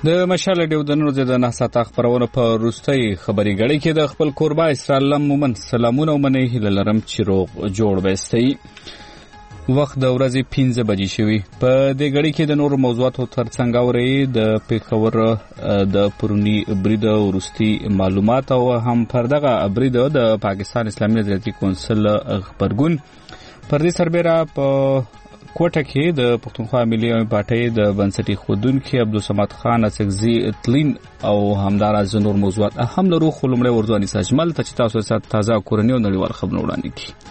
د مشال ډیو د نور د نهسات خبرونه په روستۍ خبري غړي کې د خپل قربا اسرائیل مومن سلامونه ومنه هله لرم چې روغ جوړ وستي وخت د ورځې 15 بجې شوی په دې غړي کې د نور موضوعاتو ترڅنګ اوري د پیښور د پرونی برید ورستي معلومات او هم پردغه برید د پاکستان اسلامي نظریاتي کونسل خبرګون پر دې سربېره په کوټه کې د پښتونخوا ملي پارټۍ د بنسټي خودونکو عبدالصمد خان اڅکزي تلین او همدارز نور موضوعات هم لرو خلمړې ورځواني ساجمل ته تاسو سره تازه کورنیو نړیوال خبرونه وړاندې کی.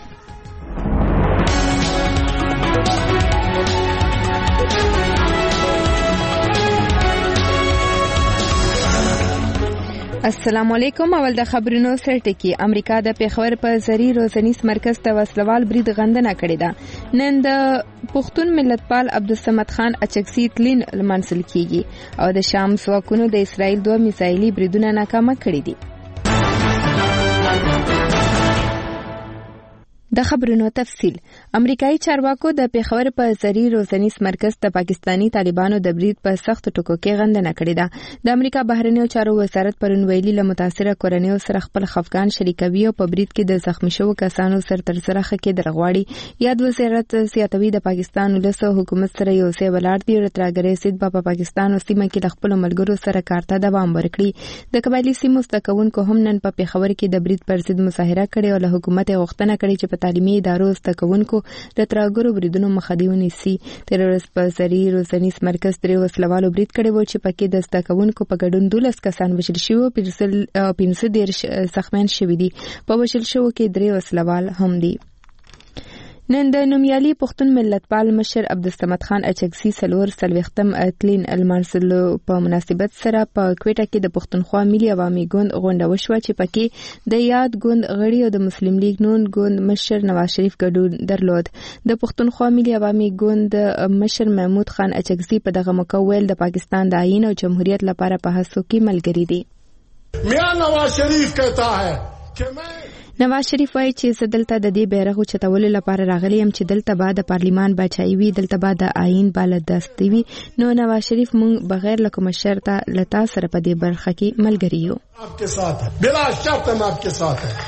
السلام علیکم. اول د خبرونو سرټکی. امریکا د پیښور په زری روزنیس مرکز ته وسلوال برید غندنه کړې ده. نن د پښتون ملتپال عبدالصمد خان اڅکزي تلین لمنځل کیږي او د شام ځواکونو د اسرائیل 2 میزایلي بریدونه ناکامه کړي دي. د خبرونو تفصیل. امریکایي چارواکو د پیښور په زری روزنیس مرکز ته پاکستانی طالبانو د برید په سخت ټکو کې غندنه کړې ده. د امریکا بهرنیو چارو وزارت پرون ویلي له متاثره کورنیو سره خپل خفقان شریکوي او په برید کې د زخمی شوو کسانو سر تر سره خکې درغواړي. یاد وزارت سیاتوي د پاکستان ولسو حکومت سره یو ځای ولاړ دي او ترګرې سید په پاکستان او سیمه کې د خپل ملګرو سره کارته دوام ورکړي. د قبایلی سیمو ستکونکو هم نن په پیښور کې د برید پر ضد مظاهره کړې او له حکومت غوښتنه کړې چې تعلیمي ادارو ستکونکو د ترګرو بریدونو مخه دی ونیسي. تیر ورځ په زری روزنیس مرکز درې وسلوالو برید کړی و چې پکې د ستکونکو په ګډون 12 کسان وژل شوي او 15 زخمیان شوي دي. په وژل شوو کې 3 وسلوال هم دي. نن د نومیالي پښتون ملتپال مشر عبدالصمد خان اڅکزي سلوختم تلین المنسلو په مناسبت سره په کوټه کې د پښتونخوا ملي عوامي ګوند غونډه وشوه چې پکې د یاد ګوند غړي او د مسلم لیگ نون ګوند مشر نواز شریف ګډون درلود. د پښتونخوا ملي عوامي ګوند مشر محمود خان اڅکزي په دغه موقع ویل د پاکستان د آئین او جمهوریت لپاره په هڅو کې ملګری دي. میاں نواز شریف کہتا ہے کہ میں نواز شریف وایي چې زه دلته د دې بیرغ چتولو لپاره راغلی یم چې دلته به د پارلیمان بچای وي، دلته به د آئین بالادستی وي. نو نواز شریف مونږ بغیر له کوم شرطه لتا سره په دې برخه کې ملګری یو. آپ کے ساتھ ہے، بلا شرط ہم آپ کے ساتھ ہیں.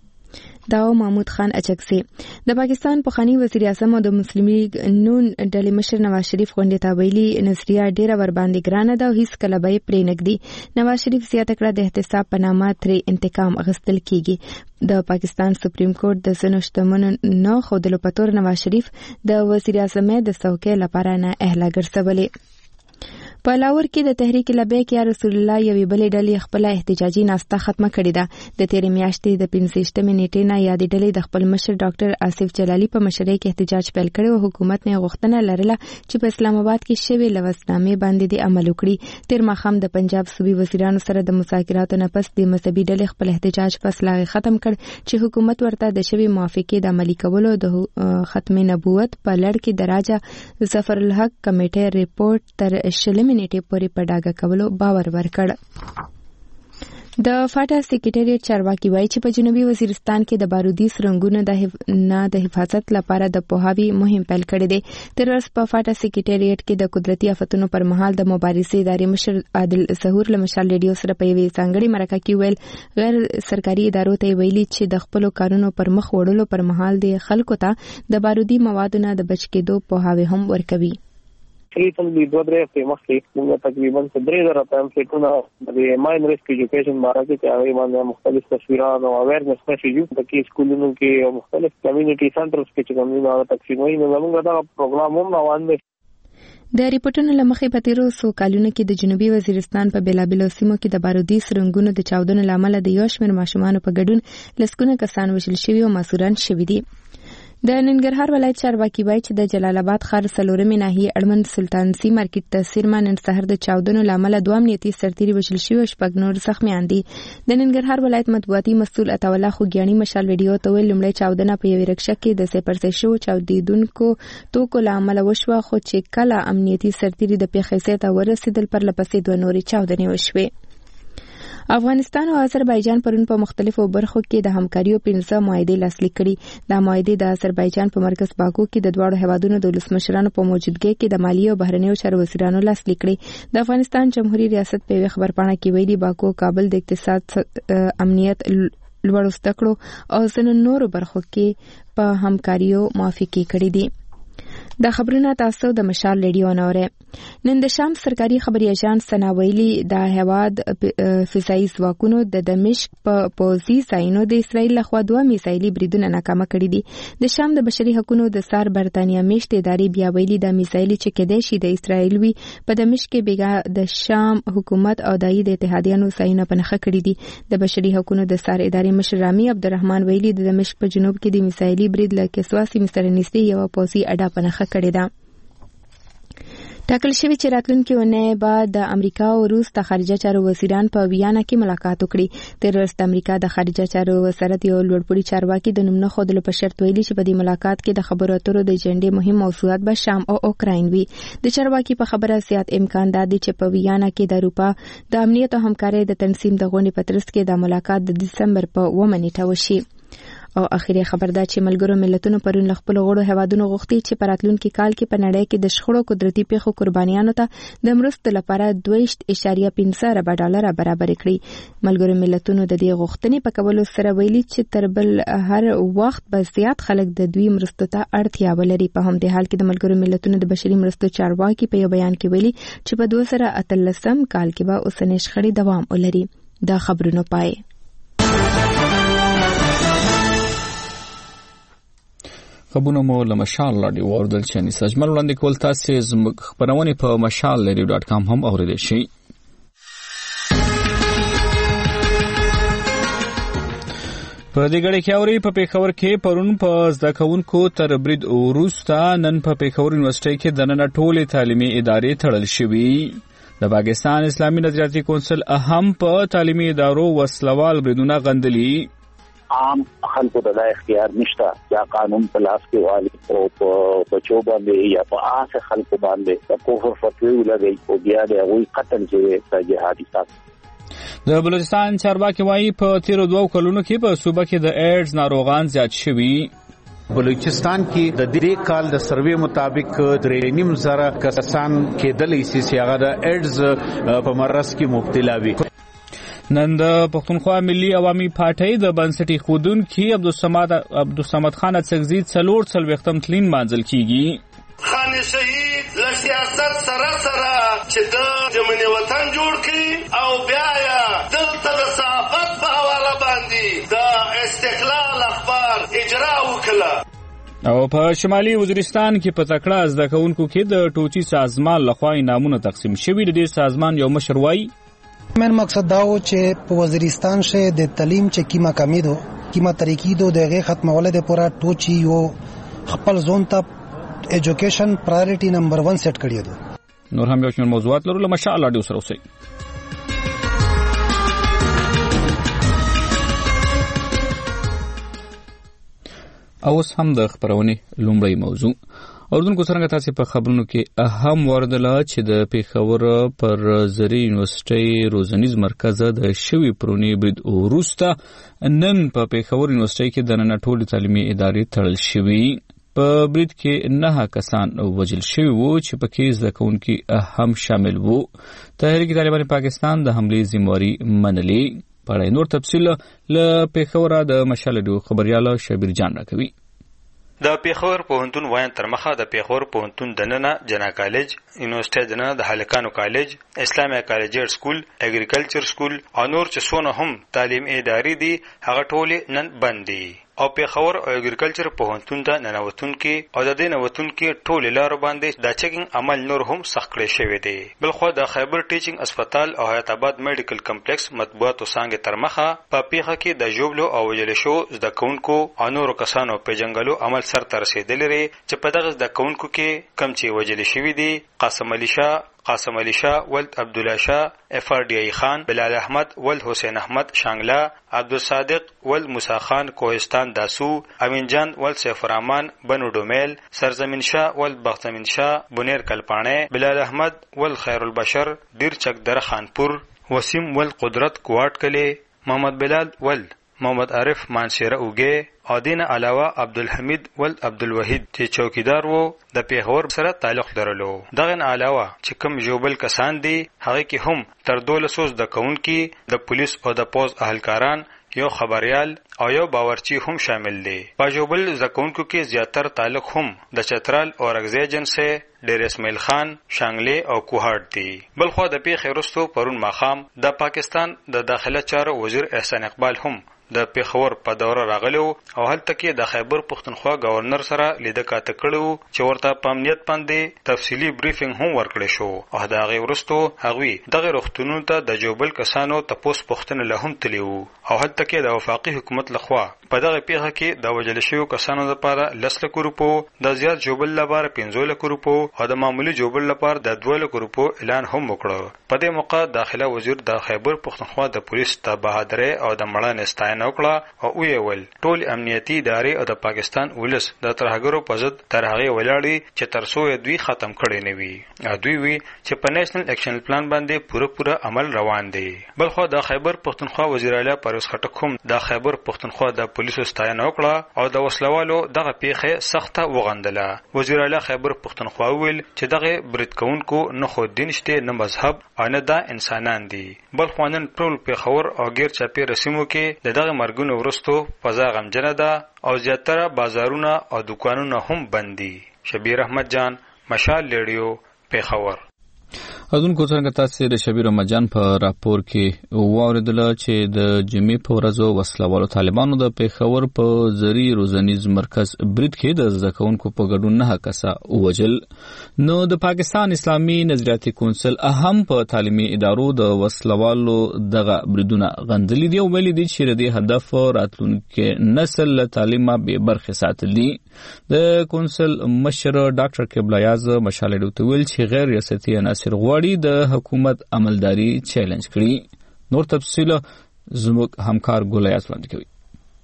داو محمود خان اڅکزي د پاکستان پخوانی وزیر اعظم او د مسلم لیگ نون ډلې مشر نواز شریف غونډې ته ویلي نظریه ډیره ور باندې ګرانه ده او هیڅ کله به یې پرې نږدي. نواز شریف زیاته کړه د احتساب په نامه ترې انتقام اخیستل کیږي. د پاکستان سپریم کورټ د ځینو شتمنو نه ښودلو په تور نواز شریف د وزیر اعظم د څوکۍ لپاره نه اهله ګرځولې. په لاهور کې د تحریک لبیک یا رسول الله یوې بلې ډلې خپل احتجاجي ناسته ختمه کړې ده. د تیرې میاشتې د 15 نیټې نه یادې ډلې د خپل مشر ډاکټر آصف جلالي په مشرۍ کې احتجاج پیل کړی او حکومت نه غوښتنه لرله چې په اسلام آباد کې شوی لوثنامې باندې د عمل وکړي. تیر ماښام د پنجاب صوبې وزیرانو سره د مذاکراتو نه پس د مذهبي ډلې خپل احتجاج فیصله ختم کړ چې حکومت ورته د شوی موافقې د عملي کولو د ختم نبوت په لړ کې د راجا ظفر الحق کمیټې ریپورت تر 20 نیټې پورې په ډاګه کولو باور ورکړ. د فاټا سکریټریټ چارواکي وایي چې په جنوبي وزیرستان کې د بارودي سرنګونو د حفاظت لپاره د پوهاوي مهم پیل کړی دی. تر اوسه په فاټا سکریټریټ کې د قدرتي آفتونو پر مهال د مبارزې ادارې مشر عادل ظهور له مشال ریډیو سره په یوې ځانګړې مرکه کې ویل غیر سرکاري ادارو ته ویلي چې د خپل کارونو پر مخ وړلو پر مهال د خلکو ته د بارودي موادو نه د بچ کېدو پوهاوي هم ورکوي. تقریبا د 2 درې مخکې موږ تقریبا 3000 پمفلیټونه د ماین ریسک ایجوکیشن باره کې هغه باندې مختلف تصویرونه او اویرنس میسیجونه د کې سکولونو کې او مختلف کمیونټي سنټرز کې چې کومه تقسیموي نو موږ دا پروګرام هم روان دي. د ریپورتونو لمخې په تیرو څو کلونو کې د جنوبي وزیرستان په بیلابیلو سیمو کې د بارودي سرنګونو د چاودنو لامل د یو شمېر ماشومان په ګډون لسګونه کسان وژل شوي او ماسوران شوي دي. د ننګرهار ولایت چارواکي وایي چې د جلال آباد ښار څلورمې ناحیې اړوند سلطانسي مارکیټ ته څیرمه نن سهار د چاودنو له امله 2 امنیتي سرتیري وژل شوي او 6 نور زخمیان دي. د ننګرهار ولایت مطبوعاتي مسؤل عطاالله خوږیاڼي مشال ویډیو ته ویل لومړی چاودنه په یوې رکشه کې د سپرځای شوو چاودېدونکو توکو له امله وشوه خو چې کله امنیتي سرتیري د پیښې ځای ته ورسېدل پرله پسې 2 نورې چاودنې وشوې. افغانستان او آذربایجان پرون په مختلفو برخو کې د همکاریو 15 معاهدې لاسلیک کړي. دا معاهدې د آذربایجان په مرکز باکو کې د دواړو هیوادونو د ولسمشرانو په موجودګۍ کې د مالیې او بهرنیو چارو وزیرانو لاسلیک کړي. د افغانستان جمهوریت ریاست په خبرپاڼه کې ویلي باکو کابل د اقتصاد، امنیت، لوړو زده کړو او ځینو نورو برخو کې په همکاریو موافقې کړې دي. دا خبرونه تاسو د مشال ریډیو نوره. نن د شام سرکاري خبري اژانس سنا ویلي د هواد فضایي ځواکونو د دمشق په پوزي ځایونو د اسرایل لخوا 2 میزایلي بریدونه ناکامه کړي دي. د شام د بشري حقوقو د سار برتانیا میشت ادارې بیا ویلي د میزایلي چې کېدای شي د اسرایل وي په دمشق کې بیګا د شام حکومت او د اتحادیانو ځایونه پنهخه کړي دي. د بشري حقوقو د سار ادارې مشر رامي عبدالرحمن ویلي د دمشق په جنوب کې د میزایلي برید له کسواسی مستر نږدې یو پوزي اډه پنهخه کړې ده. ټاکل شوی چې راتلونکي ونې بعد د امریکا او روس د خارجه چارو وزیران په ویانا کې ملاقات وکړي. تر ورځ د امریکا د خارجه چارو وزارت یو لوړپوړي چارواکي د نوم نه ښودلو په شرط ویلي چې په دې ملاقات کې د خبرو اترو د ایجنډې مهم موضوعات به شام او اوکراین وي. د چارواکي په خبره زیات امکان دی چې په ویانا کې د اروپا د امنیت او همکارۍ د تنظیم د غونډې په ترڅ کې د ملاقات د دسمبر په 9 نیټه وشي. او اخیری خبر دا چې ملګرو ملتونو پرون خپل غړو هوادونو غوښتي چې په راتلونکي کال کې په نړۍ کې د شخړو قدرتي پیښو قربانیانو ته د مرستو لپاره 2.15 ارب ډالر برابر کړي. ملګرو ملتونو د دې غوښتنې په کولو سره ویلي چې تر بل هر وخت به زیات خلک د دوی مرستو ته اړتیا ولري. په همدې حال کې د ملګرو ملتونو د بشري مرستو چارواکي په یو بیان کې ویلي چې په 2013 کال کې به اوسنۍ شخړې دوام ولري. دا خبرونه پای خبرونه مو له مشال رادیو اوردل چې نسجمل وړاندې کول. تاسو زموږ خبرونه په mashalradio.com هم اوریدئ شئ. په دې غړي کې اوري په پیښور کې پرون په زده کوونکو تر برید وروسته نن په پیښور یونیورسيټي کې د نن ټولې تعلیمي ادارې تړل شوې. د پاکستان اسلامي نظریاتي کونسل اهم په تعلیمي ادارو وسلوال بریدونه غندلي. عام خلکو د اختیار نشته یا قانون په لاس کې والی او په بچو باندې یا په آسه خلکو باندې د کفر فتوی ولګي او بیا د هغوی قتل چې د جهادي سات. د بلوچستان چارواکي وایي په تیرو 2 کلونو کې په صوبه کې د ایډز ناروغان زیات شوي. بلوچستان کې د دې کال د سروې مطابق 3.5 کسان کېدلې چې هغه د ایډز په مرض کې مبتلا وي. نن د پښتونخوا ملي عوامي پارټۍ د بنسټي خودونکو عبدالصمد خان اڅکزي 440 تلین مانځل کیږي. خان شهید له سیاست سره چې د منی وطن جوړ کړي او بیا یې دلته د صحافت په حواله باندې د استقلال اخبار اجرا وکړه. او په شمالي وزیرستان کې په تکړه زده کوونکو کې د ټوچي سازمان لخوا انعامونه تقسیم شوي. د دې سازمان یو مشر وایي مین مقصد دا و چې په وزیرستان شه د تعلیم چې کیما طریقې دو دغه ختموله د پورا ټوچي یو خپل زون ته ایجوکیشن پرایورټي نمبر 1 سیټ کړی دی. نور هم یو شمېر موضوعات لرو. ماشاء الله ډیر سره اوسئ. اوس هم د خبرونه لومړی موضوع اردن کو څنګه تاسو په خبرونو کې اهم وردله چې د پیښور پر زری یونیورسيټي روزنیز مرکز د شوی پرونی برید وروسته نن په پیښور یونیورسيټي کې د نن ټولې تعلیمي ادارې تړل شوې. په برید کې 9 کسان وژل شوي وو چې پکې زده کوونکي هم شامل وو. تحریک طالبان پاکستان د حملې ذمہواری منلې. په نور تفصیل له پیښور د مشال خبريال شبیر جان راکوي. د پیښور پوهنتون وایي تر مخه د پیښور پوهنتون دننه جنا کالج، یونیورسيټي دننه د هلکانو کالج، اسلامي کالجر سکول، اګریکلچر سکول او نور چې څونه هم تعلیم ادارې دي هغه ټول نن بند دي. او پیښور او اګریکلچر پوهنتون ته ننوتون کې او د دې نوتون کې ټول لارو باندې د چیکینګ عمل نور هم سخت کړی شوی دی. بلخو د خیبر ټیچینګ هسپتال او حیات آباد میډیکل کمپلیکس مطبوعاتو څنګه تر مخه په پیښه کې د جوبلو او وجل شو زده کوونکو او نور کسانو په جنگلو عمل سر ته رسیدلی لري چې په دغه زده کوونکو کې کم چې وجل شوی دي قاسم علی شاه ولد عبدالله شاه، FRDI خان، بلال احمد ولد حسین احمد شانگلا، عبدالصادق ولد موسی خان کوهستان داسو، امین جان ولد سیف الرحمن بنو ډومیل، سرزمین شاه ولد بختمین شاه بنیر کلپانه، بلال احمد ولد خیر البشر ډیر چک در خانپور، وسیم ول قدرت کوارټ کلی، محمد بلال ول محمد عارف مانشیره اوګه او دین علاوه عبدالحمید ول عبدالوحید چې چوکیدار وو د پیښور سره تعلق لرلو. دغه علاوه چې کوم جوبل کسان دي هغه کې هم تر 200 د کونکي د پولیس او د پوز اهلکاران، یو خبريال او یو باورچی هم شامل دي. په جوبل زکونکو کې زیاتر تعلق هم د چترال او رغزی جنسه، ډیر اسماعیل خان، شانګلی او کوهاټ دي. بلخو د پیښې وروسته پرون ماخام د پاکستان د داخله چارو وزیر احسان اقبال هم د پیښور په دوره راغلو او هلته کې د خیبر پښتونخوا گورنر سره لیده کاته کړو چې ورته په امنیت باندې تفصیلی بریفینګ هم ورکړی شو. او د هغې وروسته هغوی دغه روغتونونو ته د جوبل کسانو تپوس پوښتنې له هم تللي وو او هلته کې د وفاقي حکومت لخوا په دغه پیښه کې د وژل شویو کسانو لپاره 10 لک روپو، د زیات جوبل لپاره 15 لک روپو او د معمولی جوبل لپاره د 2 لک روپو اعلان هم وکړ. په دې موقع داخله وزیر د خیبر پښتونخوا د پولیس د بهادرۍ او د مړانې ستاینه وکړه او ویل ټول امنیتي ادارې او د پاکستان ولس د ترهګرو په ضد تر هغې ولاړې چې تر څو یې دوی ختم کړی نه وي. دوی وی چې په نېشنل اکشن پلان باندې پوره عمل روان دی. بلخو د خیبر پښتونخوا وزیر اعلی پرویز خټک هم د خیبر پښتونخوا د پولیسو ستاینه وکړه او د وسلوالو دغه پیښه سخته وغندله. وزیر اعلی خیبر پښتونخوا ویل چې دغه برید کوونکو نه خو دین شته، نه مذهب او نه دا انسانان دي. بلخو نن ټول پیښور او غیر چاپیره سیمو کې د دغه مرګونو وروسته فضا غمجنه ده او زیاتره بازارونه او دکانونه هم بند دي. شبیر احمد جان، مشال ریډیو، پیښور. اذن کو څنګه تاسو د شبیر احمد جان په راپور کې واوریدل چې د جمعې په ورځ وسلوالو طالبانو د پیښور په زری روزنیز مرکز برید کې د زکونکو په ګډون 9 کسه وژل. نو د پاکستان اسلامي نظریاتي کونسل اهم په تعلیمي ادارو د وسلوالو دغه بریدونه غندلي دي او ویلي دي چې د هدف راتلونکي نسل له تعلیمه به برخه ساتل دي. د کونسل مشر ډاکټر قبل ایاز مشال ډوت ویل چې غیر ریاستي عناصر غواړي د حکومت عملداري چیلنج کړي. نور تفصیل زموږ همکار ګل ایاز وړاندې کوي.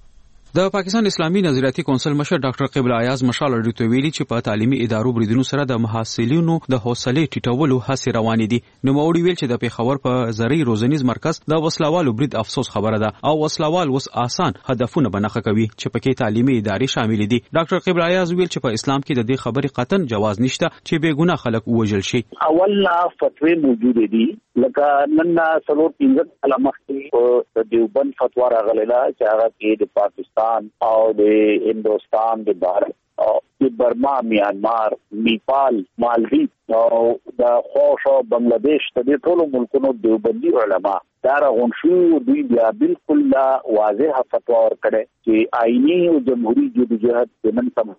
د پاکستان اسلامي نظریاتي کونسل مشر ډاکټر قبل ایاز مشال ډوت ویلي چې په تعلیمي ادارو بریدونو سره د محصلینو د حوصله ټیټولو هڅې روانې دي. نو موري ویل چې د پیښور په زری روزنیز مرکز د وسلوالو برید افسوس خبره ده او وسلوال وس آسان هدفونه بنخه کوي چې پکې تعلیمي ادارې شامل دي. ډاکټر قبل ایاز ویل چې په اسلام کې د دې خبرې قطعا جواز نشته چې بے ګناه خلک وژل شي. اول فتوی موجود دي لکه نن سلو 15 کاله مخکې د دیوبند فتوا راغله چې هغه کې د پاکستان او د هندوستان د بھارت او د برما، میانمار، نیپال، مالدیو او د خوش او بنگلاديش ته ټول ملکونو دیوبندي علما دا راغون شو. دوی بیا بالکل واضح فتوا ورکړه چې آئینی او جمهوریت جدوجہد د نن سم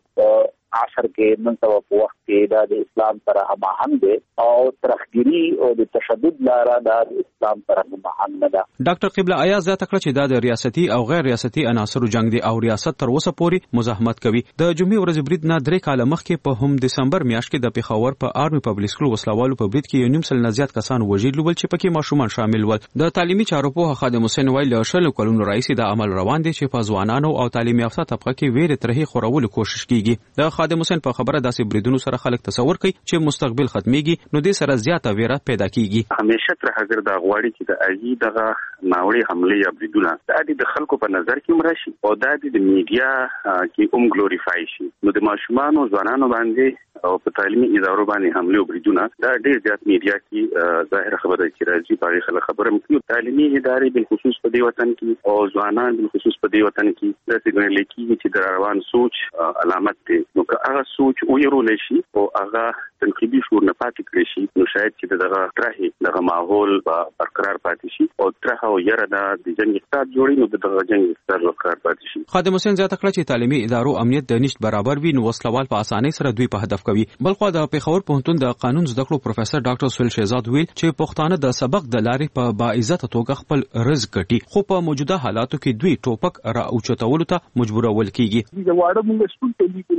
عصر کې نن سبا په وخت کې د اسلام سره هماهنګ دي او ترخګری او د تشدد لاره د اسلام سره هماهنګ نه ده. ډاکټر قبل ایاز دا تکړه چې د ریاستي او غیر ریاستي عناصرو جنگ دي او ریاست تر اوسه پورې مزاحمت کوي. د جمعې ورځ برید نه 3 کاله مخکې په هم دسمبر میاشت کې د پیښور په آرمي پبلک سکول وسلوالو په برید کې 9 نه زیات کسان وژل ول چې پکې ماشومان شامل ول. د تعلیمي چارو په خادم حسین ویل له شل کلونو راځي د عمل روان دي چې په ځوانانو او تعلیم یافته طبقه کې ویره ترهي خورولو کوشش کیږي. د خادم حسین په خبره داسې بریدونو سره خلک تصور کوي چې مستقبل ختميږي نو د سره زیاته ویره پیدا کیږي. همیشه تر هغه د غواړي چې د اجي دغه ناوړي حمله یا بریدونه د خلکو په نظر کې مرشي او د میډیا کې ګلوریفای شي. نو د ماشومان او ځوانانو باندې او په تعلیمي ادارو باندې حمله او بریدونه دا ډیر زیات میډیا کې ظاهر خبره چې راځي په خلک خبره مکو. تعلیمي ادارې بل خصوص په دې وطن کې او ځوانان بل خصوص په دې وطن کې د څنګه لیکي چې د روان سوچ علامت دی. نو که هغه سوچ ويرول شي او هغه تنقیدي شور نه پاتې کړی شي نو شاید چې دغه ترهي دغه ماحول برقرار پاتې شي او ترهه او یره د جنگ اقتصاد جوړي نو دغه جنگ اقتصاد برقرار پاتې شي. خادم حسین زیاته کړه چې تعلیمي ادارو امنیت د نشټ برابر وي نو وسلوال په اسانۍ سره دوی په هدف کوي. بلخو د پیښور پوهنتون د قانون زده کړو پروفیسور ډاکټر سهیل شهزاد ویل چې پښتانه د سبق د لارې په باعزت توګه خپل رزق ګټي خو په موجوده حالاتو کې دوی ټوپک را اوچتولو ته مجبورول کیږي. د واړه موږ سپورت لیکو لکه موږ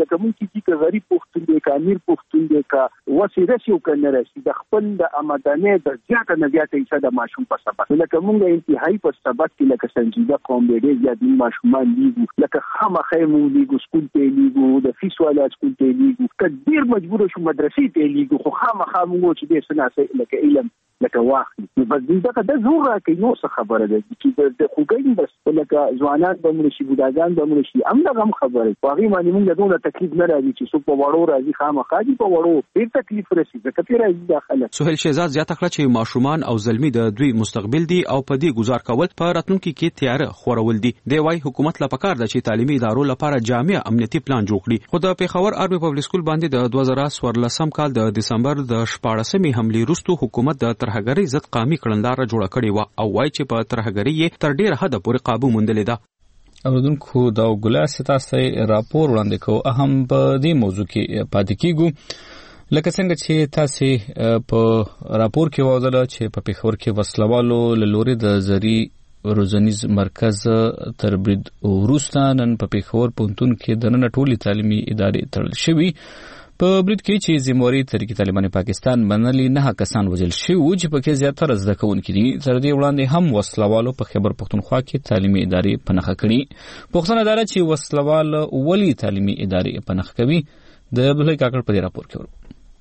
چې غریب پښتون دی کا امیر پښتون دی کا وسیله شو کنه راشي د خپل د آمدنه د زیاته نه زیاته حصہ د ماشوم په سبب لکه مونږ انتهایی په سبب کې لکه سنجیده قوم دی زیات ماشومان لیږو لکه خامخې مونږ لیږو سکول ته لیږو د فیس والا سکول ته لیږو کډیر مجبور شو مدرسې ته لیږو خو خامخې مونږ چې د سناسه لکه علم لکه واخلي نو بس دغه د زور راکې نو څه خبره ده چې د خوګین بس لکه ځوانان به موږ شي بوداګان به موږ شي همدغه خبره واغې باندې موږ دونه تکلیف نه راځي چې څو په وړو راځي خامخادي په وړو ډیر تکلیف رسي ځکه چې راځي داخله سهیل شهزاد زیاته کړه چې ماشومان او زلمی د دوی مستقبل دي او په دې گزار کول په راتلونکي کې تیار خورول دي دی وايي حکومت لپاره پکار ده چې تعلیمي ادارو لپاره جامع امنیتي پلان جوړ کړي خو د پیښور آرمي پبلک سکول باندې د 2014 کال د دسمبر د 14مې حمله وروسته حکومت د ترهګری ضد قامي کړندلاره جوړه کړې و او وايي چې په ترهګری یې تر ډیره حد پورې قابو موندلې ده اوردونکو دا ګلاس تاسو راپور وړاندې کوو اهم په دې موضوع کې پاتې کیږو لکه څنګه چې تاسو په راپور کې وځل چې په پیښور کې وسلوالو لوري د زری روزنیز مرکز تربرید وروسته نن په پیښور پونتون کې د نن ټولي تعلیمي ادارې تړل شوي په برید کې چې زموري تحریک طالبان پاکستان منلي 9 کسان وژل شوي چې پکې زیاتره زده کوونکي دي تر دې وړاندې هم وسلوالو په خیبر پختونخوا کې تعلیمي ادارې پنهخه کړي پوښتنه دا ده چې وسلوال ولې تعلیمي ادارې پنهخه کوي د عبدالله کاکړ په راپور کې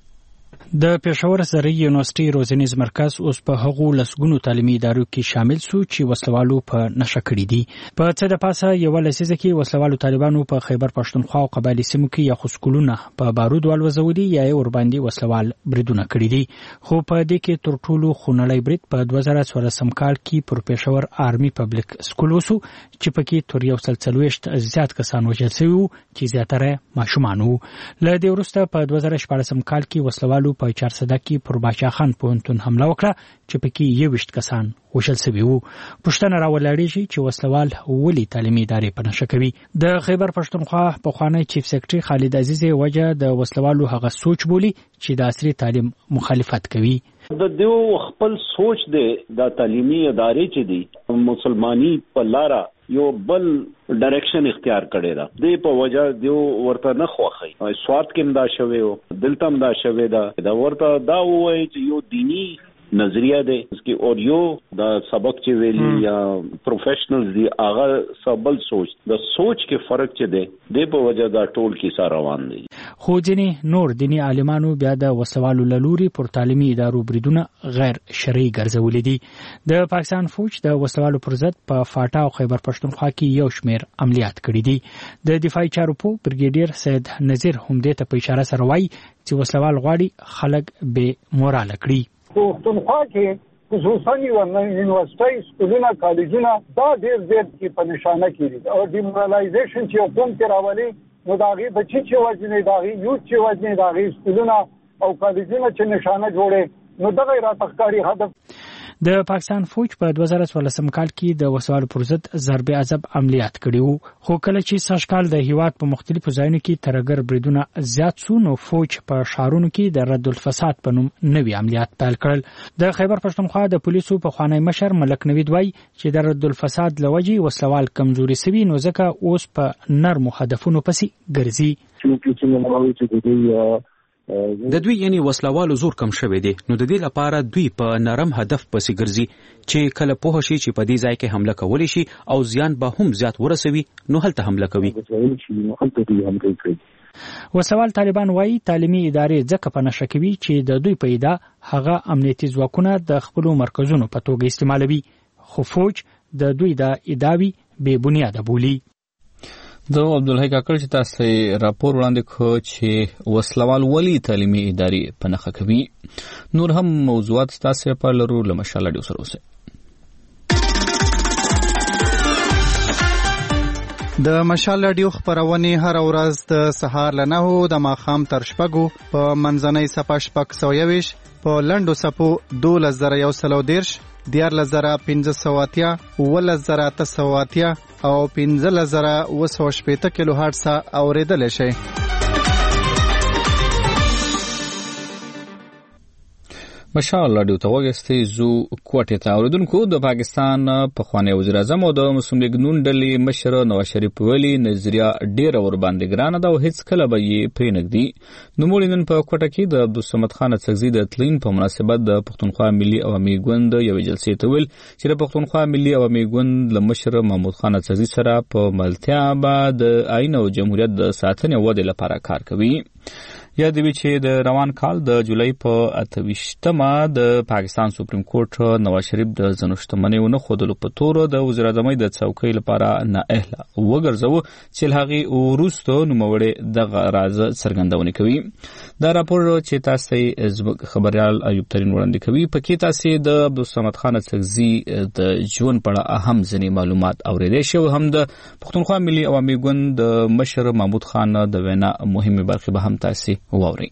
د پېښور زرعي یونیورسيټي روزنیز مرکز اوس په هغو لسګونو تعلیمي ادارو کې شامل سو چې وسلوالو په نشه کړی دي په څه د پاسه یو لسیزه کې وسلوالو طالبانو په خیبر پښتونخوا او قبایلی سیمو کې یا خسکولونه په بارود والوزولي یا ور باندې وسلوال بریدونه کړی دي خو په دې کې تر ټولو خونړی برید په 2014 کال کې پر پېښور آرمي پبلک سکول وسو چې پکې تر 140 زیات کسان وژل شوي چې زیاتره ماشومان وو له دې وروسته په 2014 کال کې وسلوالو په چارسده کې پر باچا خان پوهنتون حمله وکړه چې پکې 21 کسان وژل شوي وو پښتنه راولړېږي چې وسلوال ولې تعلیمي ادارې په نشه کوي د خیبر پښتونخوا پخوانی چیف سیکرټري خالد عزیز وجه د وسلوالو هغه سوچ بولی چې د عصري تعلیم مخالفت کوي د دیو خپل سوچ دی د تعلیمي ادارې چې دي مسلمانی په لاره یو بل ډایرکشن اختیار کړی دا د په وجه دیو ورته نه خوخی سواد کې دا شوی دلته دا شوی دا ورته دا وایي چې یو دینی نظریه ده اسکی اور یو دا سبق چې ویلی یا پروفیشنلز دی هغه سبل سوچ د سوچ کې فرق چې ده د په وجه دا ټول کې سره روان دي خو ځینې نور دینی عالمانو بیا د وسوالو لوري پر تعلیمي ادارو بریدونه غیر شرعي ګرځولې دي د پاکستان فوج د وسوالو پر ضد په فاټا او خیبر پښتونخوا کې یو شمیر عملیات کړي دي د دفاعي چارو په بریګیډیر سید نذیر همدې ته په اشاره سره وایي چې وسوال غواړي خلک به موراله کړي پښتونخوا کې خصوصا یونیورسيټي سکولونه کالجونه دا ډېر زیات کې په نشانه کې او ډیمورالایزیشن چې کوم کې راولي نو داغي بچي چې وځنه داغي یو چې وځنه داغي سکولونه او کالجونه چې نشانه جوړي نو دغه راتخکاری هدف د پاکستان فوج په 2014 کال کې د وسوالو پر ضد ضرب عذاب عملیات کړي وو خو کله چې ساشکال د هیواد په مختلفو ځایونو کې ترګر بریدونه زیات سو نو فوج په شهرونو کې د رد الفساد په نوم نوي عملیات پیل کړل د خیبر پښتونخوا د پولیسو په خوانی مشر ملک نوید وای چې د رد الفساد لوجي وسوال کمزوري سوي نو ځکه اوس په نرمو هدفونو پسې ګرځي د دوی یعنی وسلوالو زور کم شوی دی نو د دې لپاره دوی په نرم هدف پسې ګرځي چې کله پوه شي چې په دې ځای کې حمله کولی شي او زیان به هم زیات ورسوي نو هلته حمله کوي وسوال طالبان وایي تعلیمي ادارې ځکه په نشه کوي چې د دوی په ادا هغه امنیتي ځواکونه د خپل مرکزونو په توګه استعمالوي خو فوج د دوی د ادعاوی بے بنیاده بولي د عبدالله کاکړ چې تاسو راپور وړاندې کړ چې وسلوال ولی تعلیمي ادارې پنهخه کوي نور هم موضوعات تاسو په لرو لمشال اډیو سره اوسه د مشال اډیو خبرونه هر ورځ د سهار ل 9 د ماخام تر شپږو په منځنۍ صفه شپږ 120 په لندو صفو 2110 14580 11980 او 15080 کیلو هرتز اوریدل شي مشال رادیو ته وګستې زو کوټه ته اوریدونکو د پاکستان پخوانی وزیر اعظم او د مسلم لیگ نون ډلې مشر نواز شریف ویلي نظریه ډیره ور باندې ګرانه ده او هیڅ کله به یې پرېنګدي. نو مولینن په کوټه کې د عبدالصمد خان اڅکزي د تلین په مناسبت د پښتونخوا ملي عوامي ګوند یو جلسې ته ویل چې د پښتونخوا ملي عوامي ګوند له مشر محمود خان اڅکزي سره په ملتیا به د آئین او جمهوریت د ساتنې او ودې لپاره کار کوي. یاد وی چې د روان کال د جولای په 28مه د پاکستان سپریم کورټ نواز شریف د زنوشتمنۍ نه خودلو په تور د وزیر اعظم د څوکۍ لپاره نااهله وګرځاو چې هغه ورستو نوموړي د راز څرګندونه کوي. دا راپور چې تاسو خبريال ایوب ترين وړاندې کوي په کې تاسو د عبدالصمد خان اڅکزي د ژوند په اړه اهم ځینې معلومات اوریدئ شو. هم د پښتونخوا ملي عوامي ګوند د مشر محمود خان د وینا مهمه برخه به هم تاسو واوري.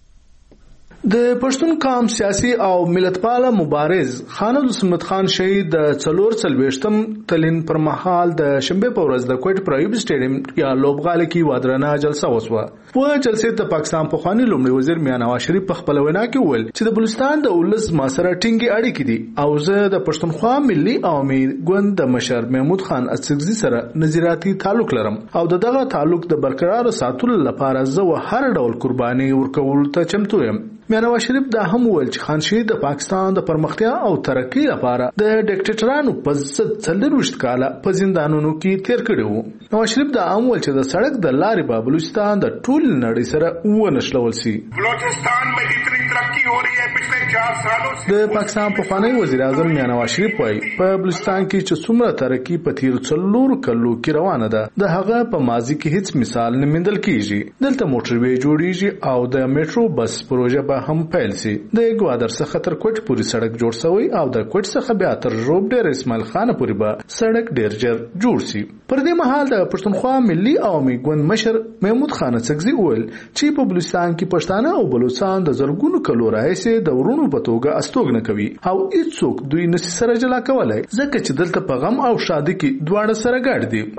د پښتون قوم سیاسي او ملتپاله مبارز خان عبدالصمد خان شهید د 440م تلین پر مهال د شنبه په ورځ د کوټ پرایوب سټیډیم یا لوبغاله کې وادرانه جلسه وسوه. په جلسې ته پاکستان پخوانی لومړي وزیر میاں نواز شریف په خپل وینا کې وویل چې د بلوچستان د ولس ماسره ټینګي اړیکې دي او زه د پښتونخوا ملي عوامي ګوند د مشر محمود خان اڅکزي سره نظریاتي تعلق لرم او دغه تعلق د برقرار ساتلو لپاره زه هر ډول قرباني ورکول ته چمتو یم. میاں نواز شریف دا هم ویل چې خان شهید د پاکستان د پرمختیا او ترقی لپاره د ډیکټیټرانو په ضد 40 کاله په زندانونو کې تیر کړی وو. نواز شریف دا هم ویل چې د سړک د لارې په بلوچستان د ټول نړۍ سره ونښلول شي. بلوچستان میں جتنی ترقی ہو رہی ہے پچھلے 4 سالوں سے د پاکستان پخوانی وزیر اعظم میاں نواز شریف وايي په بلوچستان کې چې څومره ترقی په تیر 4 کلو کې روانه ده د هغه په ماضي کې هیڅ مثال نه موندل کیږي. دلته موټروي جوړیږي او د میټرو بس پروژه به هم پیل سي. د ګوادر څخه تر کوټ پورې سړک جوړ شوی او د کوټ څخه بیا تر روب ډیر اسماعیل خان پورې به سړک ډیر ژر جوړ سي. پر دې مهال د پښتونخوا ملي عوامي ګوند مشر محمود خان اڅکزي وویل چې په بلوچستان کې پښتانه او بلوچستان د زرګونو کلو راهیسې د ورونو په توګه استوګنه کوي او هیڅوک دوی نشي سره جلا کولای ځکه چې دلته په غم او شادي کې دواړه سره ګډ دي.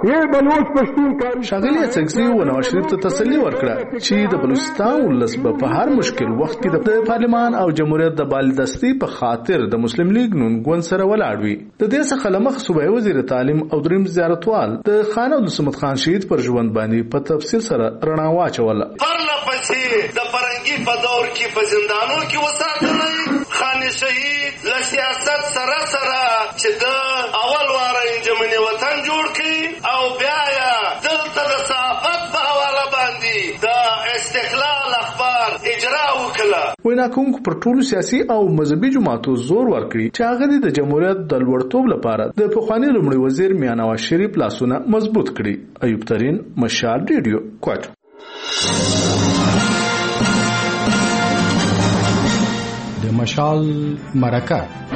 شاغلي اڅکزي و نواز شریف ته تسلی ورکړه چې د بلوچستان ولس په هر مشکل وخت کې د پارلمان او جمهوریت د بالدستي په خاطر د مسلم لیگ نون ګوند سره ولاړ وي. د دې څخه لمخ صوبایي وزیر تعلیم او دریم زیارتوال د خان عبدالصمد خان شهید پر ژوند باندې په تفصیل سره رڼا واچوله. پرله پسې د فرنګي په دور کې په زندانونو کې وساتلای خان شهید له سیاست سره چې د اول واره انجمنې وطن جوړ کړي او بیا یې دلته د صحافت په حواله باندې د استقلال اخبار اجرا وکړه. وینا کوونکو پر ټولو سیاسي او مذهبي جماعتو زور ورکړي چې هغه د جمهوریت د لوړتوب لپاره د پخوانی لومړي وزیر میاں نواز شریف لاسونه مضبوط کړي. ایوب ترين مشال ریډیو کوټ. د مشال مرکه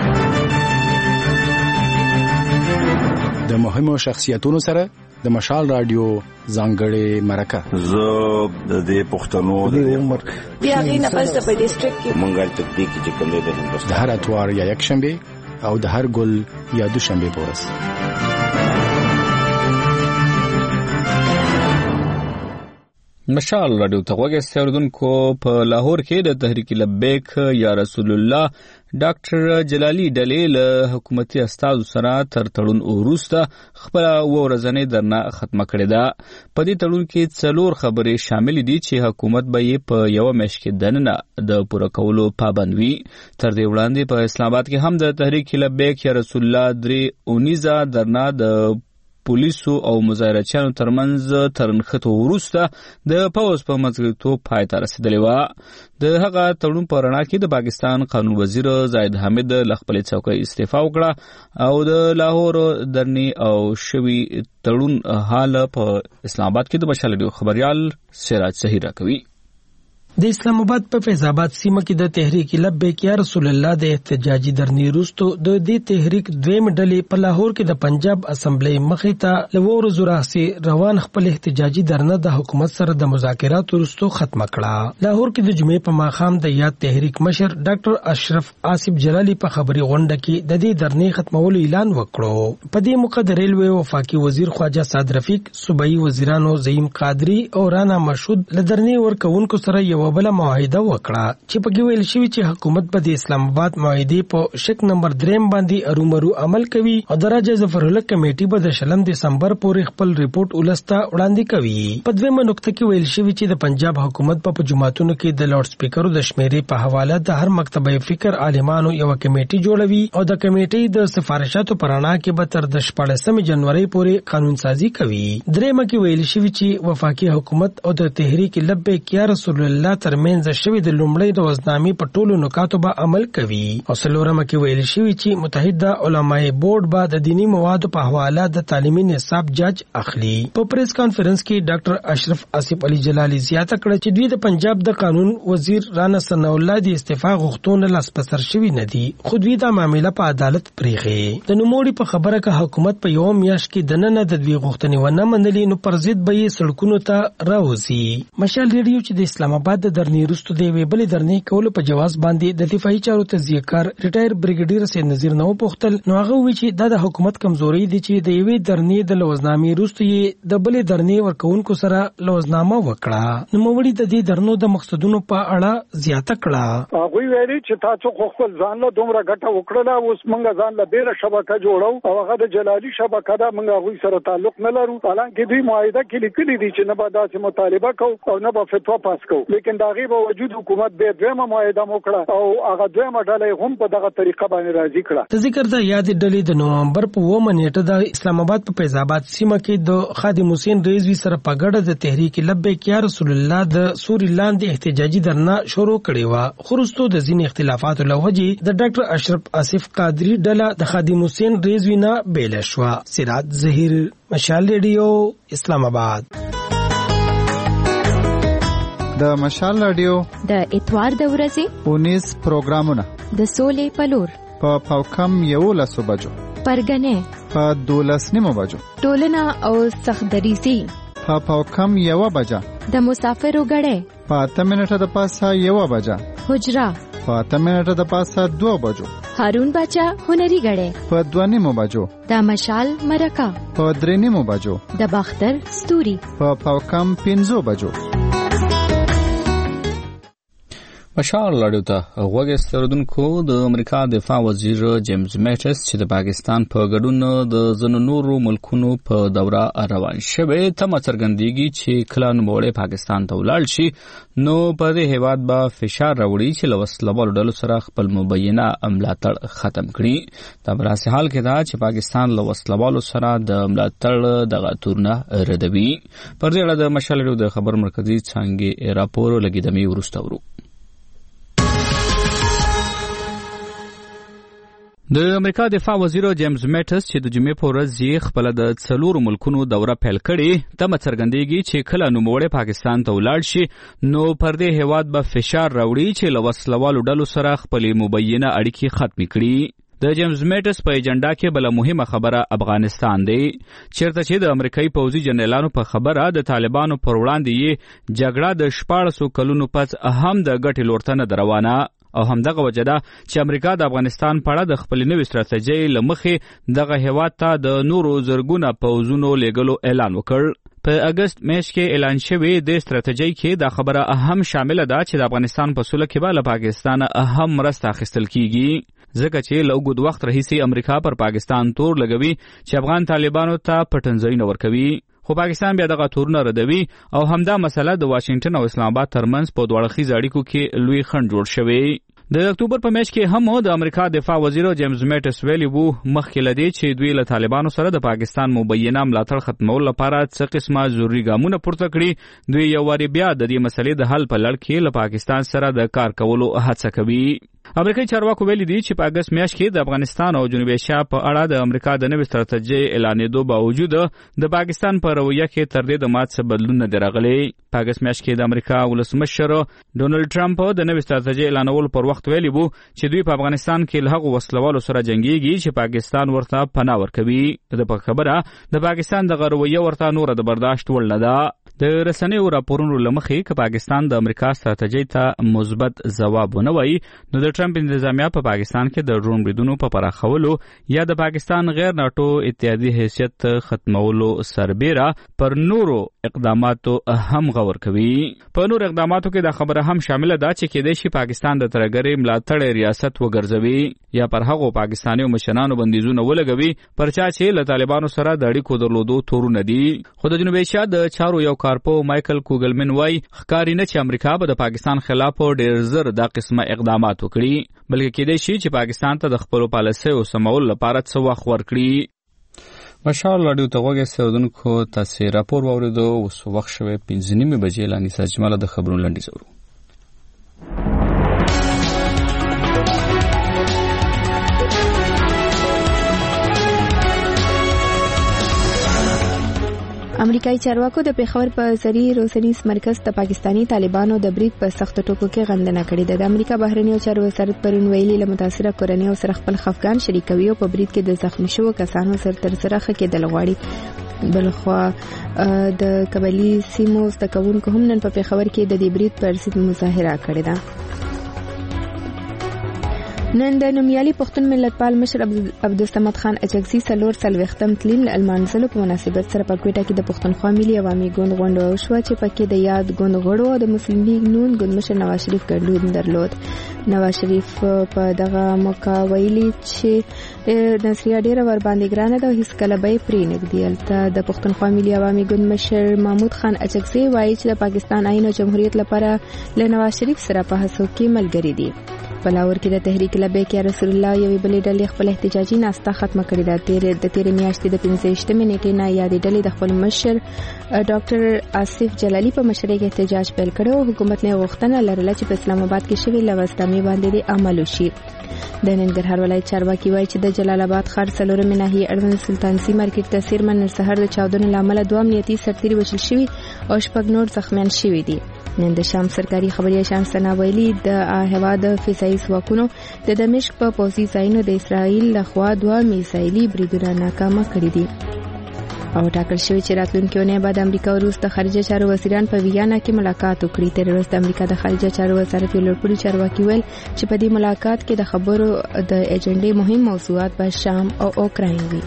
د مهمو شخصیتونو سره د مشال رادیو ځانګړې مرکه. زه د دې پښتنو د عمر بیا غي نه پس په ډیسټریکټ کې مونږه تطبیق چې کوم د هندوستان د هر اتوار یا یک شنبه او د هر ګل یا دوشنبه په ورځ. مشال رادیو ته وګورئ اوردونکو په لاهور کې د تحریک لبیک یا رسول الله ډاکټر جلالی ډلې له حکومتي استازو سره تر تړون وروسته خپل ورځنۍ درنه ختمه کړې ده. په دې تړون کې 4 خبرې شامل دي چې حکومت به یې په یو میاشت کې دننه د پوره کولو پابند وي. تر دې وړاندې په اسلام آباد کې هم د تحریک لبیک یا رسول الله 3 درنه د پولیسو او مظاهرچیانو ترمنځ ترنخته وروسته د پوز په مزګرتوب پای ته رسیدلې وه. د هغه تړون په رڼا کې د پاکستان قانون وزیر زاهد حامد له خپلې څوکۍ استعفا وکړه او د لاهور درنی او شوی تړون حال په اسلام آباد کې د مشال ډیو خبريال سراج صحیح راکوي. د اسلام آباد په فیض آباد سیمه کې د تحریک لبیک یا رسول الله د احتجاجي درنی وروسته د دې تحریک دویم ډلې په لاهور کې د پنجاب اسمبلی مخې ته لور زراحسي روان خپل احتجاجي درنه د حکومت سره د مذاکرات وروسته ختمه کړه. لاهور کې د جمعې په ماښام د یاد تحریک مشر ډاکټر اشرف آصف جلالی په خبري غونډه کې د دې درنې ختمولو اعلان وکړو. په دې موقع د ریلوی وفاقي وزیر خواجه سعد رفیق، صوبایي وزیرانو زعیم قادری او رانا مشهود له درنې ورکوونکو سره یو یو بل معاهده وکړه چې پکې ویل شوی چې حکومت به د اسلام آباد معاهده په شک نمبر 3 باندې ارومرو عمل کوي او د راجا ظفرالله کمیټې به د 20 دسمبر پورې خپل ریپورت ولسته وړاندې کوي. په دویمه نقطه کې ویل شوی چې د پنجاب حکومت په جماعتونو کې د لاوډ سپیکرو د شمیرې په حواله د هر مکتبه فکر عالمانو یو کمیټه جوړوي او د کمیټې د سفارشاتو پرانا کې به تر د 14 جنوري پورې قانون سازي کوي. درېمه کې ویل شوی چې وفاقي حکومت او د تحریک لبیک یا رسول الله ترمنځ شوی د لومړی روزنامې په ټولو نکاتو به عمل کوي. او څلورمه کې ویل شوی چې متحده علماء بورډ به د دینی موادو په حواله د تعلیمي نصاب جج اخلي. په پریس کانفرنس کې ډاکټر اشرف آصف علي جلالي زیاته کړه چې دوی د پنجاب د قانون وزیر رانا ثناء الله د استعفا غوښتنه لاس پسر شوی نه دي خو دوی دا معاملې په عدالت پریږي. د نوموړي په خبره که حکومت په یو میاشت کې د نن د دوی غوښتنې ونه منلې نو پر ضد به یې سړکونو ته راوځي. مشال ریډیو چې د اسلام آباد د درنی رستو دی ویبل درنی کول په جواز باندې د دفاعي چارو تزیهکار ریټایر بریګیډیر سید نذیر نو پوښتل نو هغه وی چې د حکومت کمزوري دي چې د یوې درنی د لوزنامې رستو یې د بلې درنی ورکوونکو سره لوزنامه وکړه. نو موړي د دې درنو د مقصدونو په اړه زیاته کړه. هغه ویلي چې تاسو خپل ځان له دومره ګټه وکړله اوس موږ ځان له بیره شبکه جوړو او هغه د جلالي شبکه دا موږ هغه سره تعلق نه لرو. حالانکه دوی معاهده کې لیکلي دي چې نه به داسې مطالبه کوو او نه به فتوا پاس کوو لیکن دا غي باوجود حکومت به دویمه معاهده وکړه او هغه دویمه ډله هم په دغه طریقه باندې راضي کړه. د ذکر د یاد ډلې د نومبر په 9 نیټه د اسلام آباد په فیض آباد سیمه کې د خادم حسین رضوی سره په ګډه د تحریک لبیک یا رسول الله د سوري لاندې احتجاجي درنه شروع کړې و. خرستو د ځینې اختلافاتو له وجې د ډاکټر اشرف آصف قادری ډله د خادم حسین رضوی نه بیل شو. سراج ظهیر مشال ریډیو اسلام آباد. د مشال رادیو د اتوار د ورځې 19 پروګرامونه د سولې پلور په پاوکم 11 بجو پرګنې په 12 بجو ټولنه او سخدریزي په پاوکم 1 بجه د مسافرو غړې په 8 منټه د پاسه 1 بجه حجرا په 8 منټه د پاسه 2 بجو هارون بچا هنري غړې په 2 بجو د مشال مرکه په 3 بجو د باختر ستوري په پاوکم 15 بجو. مشال لړیو ته غوږ ستردونکو د امریکا دفاع وزیر جیمز میټس چې د پاکستان په ګډون د ځینو نورو ملکونو په دوره روان شوی تمه څرګندېږي چې کله نوموړی پاکستان ته ولاړ شي نو په دې هیواد به فشار راوړي چې له وسلوالو ډلو سره خپل مبینه ملاتړ ختم کړي. دا په داسې حال کې ده چې پاکستان له وسلوالو سره د ملاتړ دغه تورونه ردوي. پر دې اړه د مشال لړیو د خبر مرکزي څانګې راپور لګیدمې وروسته ورو. د امریکا دفاع وزیر جیمز میټس چې د جمعې په ورځ یې خپل د 4 ملکونو دوره پیل کړې تمه څرګندېږي چې کله نوموړی پاکستان ته ولاړ شي نو پر دې هیواد به فشار راوړي چې له وسلوالو ډلو سره خپل مبینه اړیکې ختم کړي. د جیمز میټس په ایجنډا کې بل مهمه خبره افغانستان دی چیرته چې د امریکایي پوځي جنرالانو په خبره د طالبانو پر وړاندې یې جګړه د 14 کلونو پس هم د ګټې لور ته نه روانه او همدغه وجه ده چې امریکا د افغانستان په اړه د خپل نوې ستراتیژۍ له مخې دغه هیواد ته د نورو زرګونه پوځونو لیږلو اعلان وکړ. په اگست میاشت کې اعلان شوی د ستراتیژۍ کې دا خبره اهم شامله ده چې د افغانستان په سوله کې به له پاکستان اهم مرسته اخیستل کیږي ځکه چې له اوږد وخت راهیسې امریکا پر پاکستان تور لګوي چې افغان طالبانو ته پټنځای نه ورکوي خو پاکستان بیا دغه تورونه ردوي او همدا مسله د واشنگټن او اسلام آباد ترمنځ په دوه اړخیزو اړیکو کې لوی خنډ جوړ شوی. د اکتوبر په میاشت کې هم د امریکا دفاع وزیر جیمز میټس ویلي وو مخکې لدی چې دوی له طالبانو سره د پاکستان مبینه ملاتړ ختمولو لپاره څه قسمه ضروري ګامونه پورته کړي. دوی یو واری بیا د دې مسلې د حل په لړ کې له پاکستان سره د کار کولو هڅه کوي. امریکایي چارواکو ویلي دي چې په اگست میاشت کې د افغانستان او جنوبي اسیا په اړه د امریکا د نوې ستراتیژۍ اعلانېدو باوجود د پاکستان په رویه کې تر دې د مات څه بدلون نه دی راغلی. په اگست میاشت کې د امریکا ولسمشر ډونالډ ټرمپ د نوې ستراتیژۍ اعلانولو پر وخت ویلي وو چې دوی په افغانستان کې له هغو وسلوالو سره جنګیږي چې پاکستان ورته پناه ورکوي. د په خبره د پاکستان د رویه ورته نور د برداشت وړ نه ده. د رسنیو راپورونو لمخې ک پاکستان د امریکا ستراتیژي ته مثبت ځواب ونه وایي نو د ټرمپ انتظامیه په پاکستان کې د ډرون بریدونو په پراخولو یا د پاکستان غیر ناتو اتحادیه حیثیت ختمولو سربیره پر نورو اقداماتو هم غور کوي. په نور اقداماتو کې د خبره هم شامل ده چې کېدای شي پاکستان د ترګری ملاتړ ریاست وګرځوي یا پر هغو پاکستاني مشرانو بندیزونه ولګوي پر چا چې له طالبانو سره د اړیکو درلودو تورونه دي. خو د جنوبي ایشیا د چارو یو کارپو مایکل کوګلمن وای ښکاری نه چې امریکا به د پاکستان خلاف ډېر زر دا قسمه اقدامات وکړي بلکې کېدای شي چې پاکستان ته د خپل پالیسیو سمول لپاره څه وخت ورکړي. مشال رادیو ته غوږی سودونکو تاسو راپور واوریدو اوس وخت شوی 5:30 بجې لانی سجماله د خبرونو لنډیز ورو. امریکایي چارواکو د پیښور په سری روسنیس مرکز ته پاکستانی طالبانو د برید په سخت ټکو کې غندنه کړې ده. د امریکا بهرنیو چارو وزارت پرون ویلي له متاثره کورنیو سره خپل خفګان شریکوي او په برید کې د زخمی شوو کسانو سره تر سره خکېدل غواړي. بلخوا د قبلي سیمو زده کوونکو هم نن په پیښور کې د دې برید پر ضد مظاهره کړې ده. نن د نومیالي پښتون ملتپال مشر عبدالصمد خان اچکزي 440م تلین المانځلو په مناسبت سره په کوټه کې د پښتونخوا ملي عوامي ګوند غونډه وشوه چې پکې د یاد ګوند غړو او د مسلم لیگ نون ګوند مشر نواز شریف ګډون درلود. نواز شریف په دغه موقع ویلي چې نصریا ډیره ور باندې ګرانه ده او هیڅ کله به پرې نږدې. هلته د پښتونخوا ملي عوامي ګوند مشر محمود خان اچکزي وایي چې د پاکستان آئین او جمهوریت لپاره له نواز شریف سره په هڅو کې ملګري دي. بلاور کې د تحریک لبیک یا رسول الله یوې بلې ډلې خپل احتجاجي ناسته ختمه کړې ده. د تیرې میاشتې د 15 نیټې نه یادې ډلې د خپل مشر ډاکټر آصف جلالي په مشرۍ کې احتجاج پیل کړ او حکومت نه غوښتنه لرله چې په اسلام آباد کې شوی لوستامي باندې عمل وشي. د ننګرهار ولایت چارواکي وایي چې د جلال آباد ښار څلورمې ناحیې اړوند سلطانسي مارکیټ ته څیرمه نن سهار د چاودنو له امله 2 امنیتي سرتیري وژل شوي او 6 نور زخمیان شوي دي. نن د شام سرکاري خبري شمس سنا ویلي د هوا د فضایي ځواکونو د دمشق په پوځي ځایونو د اسرائیل لخوا 2 میزایلي بریدونه ناکامه کړي دي او ټاکل شوی چې راتلونکي اونۍ بعد امریکا او روس د خارجه چارو وزیران په ویانا کې ملاقات وکړي. تر ورځ د امریکا د خارجه چارو وزارت یو لوړپوړي چارواکي ویل چې په دې ملاقات کې د خبرو د ایجنډې مهم موضوعات به شام او اوکراین وي.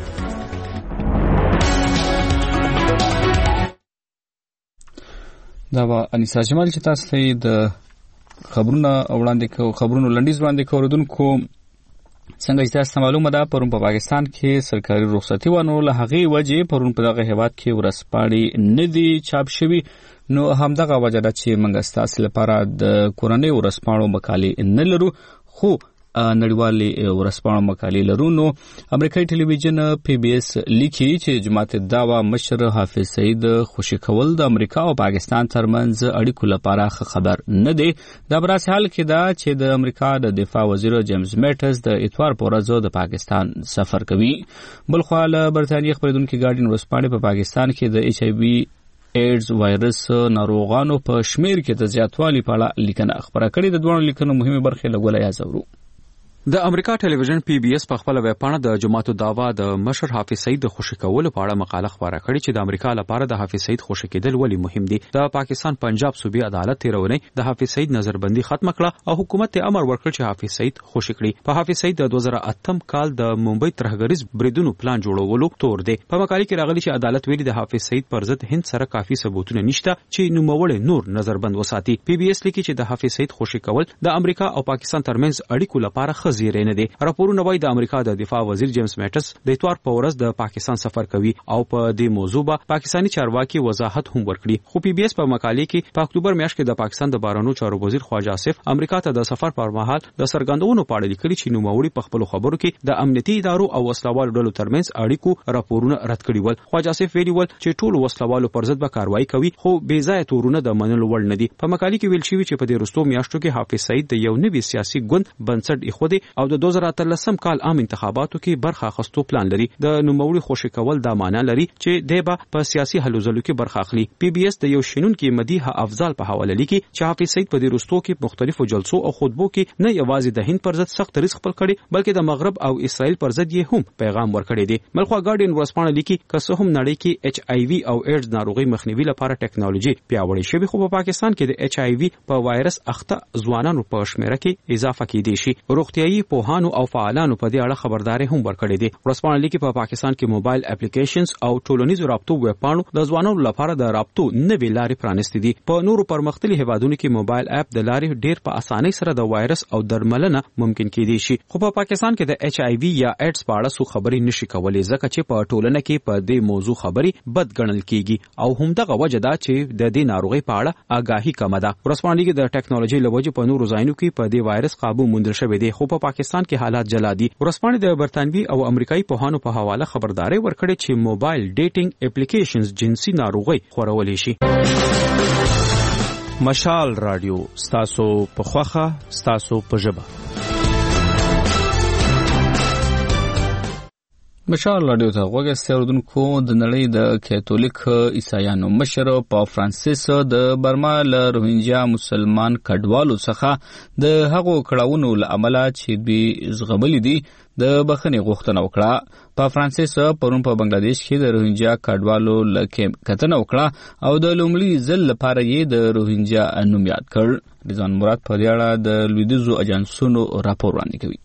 دا به انیسا جمال چې تاسو ته د خبرونو لنډیز وړاندې کوردونکو څنګه چې تاسو معلومه ده پرون په پاکستان کې سرکاري رخصتي ونه له هغې وجې پرون په دغه هیواد کې ورځپاڼې نه دي چاپ شوي نو همدغه وجه ده چې موږ ستاسو لپاره د کورنۍ ورځپاڼو مقالې نه لرو خو نړیوالې ورځپاڼو مقالې لرو. نو امریکایي ټلویزیون PBS لیکي چې جماعت دعوا مشر حافظ سعید خوشي کول د امریکا او پاکستان ترمنځ اړیکو لپاره خبر نه دی. دا براسې حال کې ده چې د امریکا د دفاع وزیر جیمز میټس د اتوار په ورځ د پاکستان سفر کوي. بلخوا له برتانیې خپرېدونکي ګارډین ورځپاڼې په پاکستان کې د HIV ایډز وایرس ناروغانو په شمیر کې د زیاتوالي په اړه لیکنه خبره کړې. د دوه لیکنو مهمه برخې لګولای یازورو. د امریکا ټلویزیون PBS په خپل ویبپاڼه د جماعت دعوا د مشر حافظ سعید د خوشی کولو په اړه مقاله خبره کړې چې د امریکا لپاره د حافظ سعید خوشی کېدل ولې مهم دي. د پاکستان پنجاب صوبې عدالت تیرونی د حافظ سعید نظربندي ختم کړه او حکومت ته امر ورکړ چې حافظ سعید خوشی کړي. په حافظ سعید د 2008 کال د ممبئی ترهګریز بریدونو پلان جوړولو تور دی. په مقاله کې راغلي چې عدالت ویلي د حافظ سعید پر ضد هند سره کافي ثبوتونه نشته چې نوموړی نور نظربند وساتي. PBS لیکي چې د حافظ سعید خوشی کول د امریکا او پاکستان ترمنځ اړیکو لپاره خزیره نه دي. راپورونه وايي د امریکا د دفاع وزیر جیمز میټس د اتوار په ورځ د پاکستان سفر کوي او په دې موضوع به پاکستانی چارواکي وضاحت هم ورکړي. خو PBS په مقالې کې په اکتوبر میاشت کې د پاکستان د بهرنیو چارو وزیر خواجه آصف امریکا ته د سفر پر مهال د سرګندونو په اړه لیکلي چې نوموړي په خپل خبرو کې د امنیتي ادارو او وسلوالو ډلو ترمنځ اړیکو راپورونه رد کړي ول. خواجه آصف ویلي ول چې ټول وسلوالو پر ضد به کاروایی کوي خو بې ځایه تورونه د منلو وړ نه دي. په مقالې کې ویل شوی چې په دې وروستو میاشتو کې حافظ سعید د یو نوي سیاسي ګوند بنسټ ایښودي او د 2013 کال عام انتخاباتو کې برخه اخیستو پلان لري. د نوموړي خوشی کول دا معنی لري چې دیبا په سیاسي هلو ځلو کې برخه اخلي. پی بي اس د یو شینونکو مدیحه افضل په حواله لیکي چې حافظ سعید په دې وروستو کې مختلفو جلسو او خطبو کې نه یوازې د هند پر ضد سخت دریځ خپل کړي بلکې د مغرب او اسرائیل پر ضد یې هم پیغام ورکړی دی. ملخوا ګارډین ورسپانه لیکي که څه هم نړۍ کې ایچ آی وی او ایډز ناروغي مخنیوي لپاره ټیکنالوژي پیاوړې شوې خو په پاکستان کې د ایچ آی وی په وایرس اخته ځوانانو په شمیره کې اضافه کیدی شي. روغتيایي پوهانو او فعالانو په دې اړه خبرداري هم ورکړې دي. ورسپانه لیکي په پاکستان کې موبایل اپلیکیشنز او ټولنیزو رابطو ویب پاڼو د ځوانانو لپاره د رابطو نوې لارې پرانستې دي. په نورو پرمختللي هیوادونو کې موبایل اپ د لارې ډیر په اسانۍ سره د وایرس او درملنه ممکن کیدی شي. خو په پاکستان کې د ایچ آی وی یا ایډز په اړه څه خبرې نشي کولای ځکه چې په ټولنه کې په دې موضوع خبرې بد ګڼل کیږي او همدغه وجه ده چې د دې ناروغي په اړه آگاهي کم ده. ورسپانه لیکي د ټیکنالوژي له وجې په نورو ځایونو کې په دې وایرس قابو موندل شوی دی خو په پاکستان کې حالات جلا دي. ورسپانه د برتانوي او امریکایي پوهانو په حواله خبرداري ورکړې چې موبایل ډیټینګ اپلیکیشنز جنسي ناروغي خورولې شي. مشال رادیو ستاسو په خوخه ستاسو په ژبه. مشال رادیو ته غوږ استوردونکو د نړۍ د کاتولیک عیسایانو مشر پاپ فرانسیس د برما له روهینجیا مسلمان کډوالو څخه د هغو کړاوونو له امله چې دوی زغملي دي د بخښنې غوښتنه وکړه. پاپ فرانسیس پرون په بنگلاديش کې د روهینجیا کډوالو لکه کتنه وکړه او د لومړي ځل لپاره یې د روهینجیا نوم یاد کړ. رضوان مراد په دې اړه د لویدیځو اجانسونو راپور وړاندې کوي.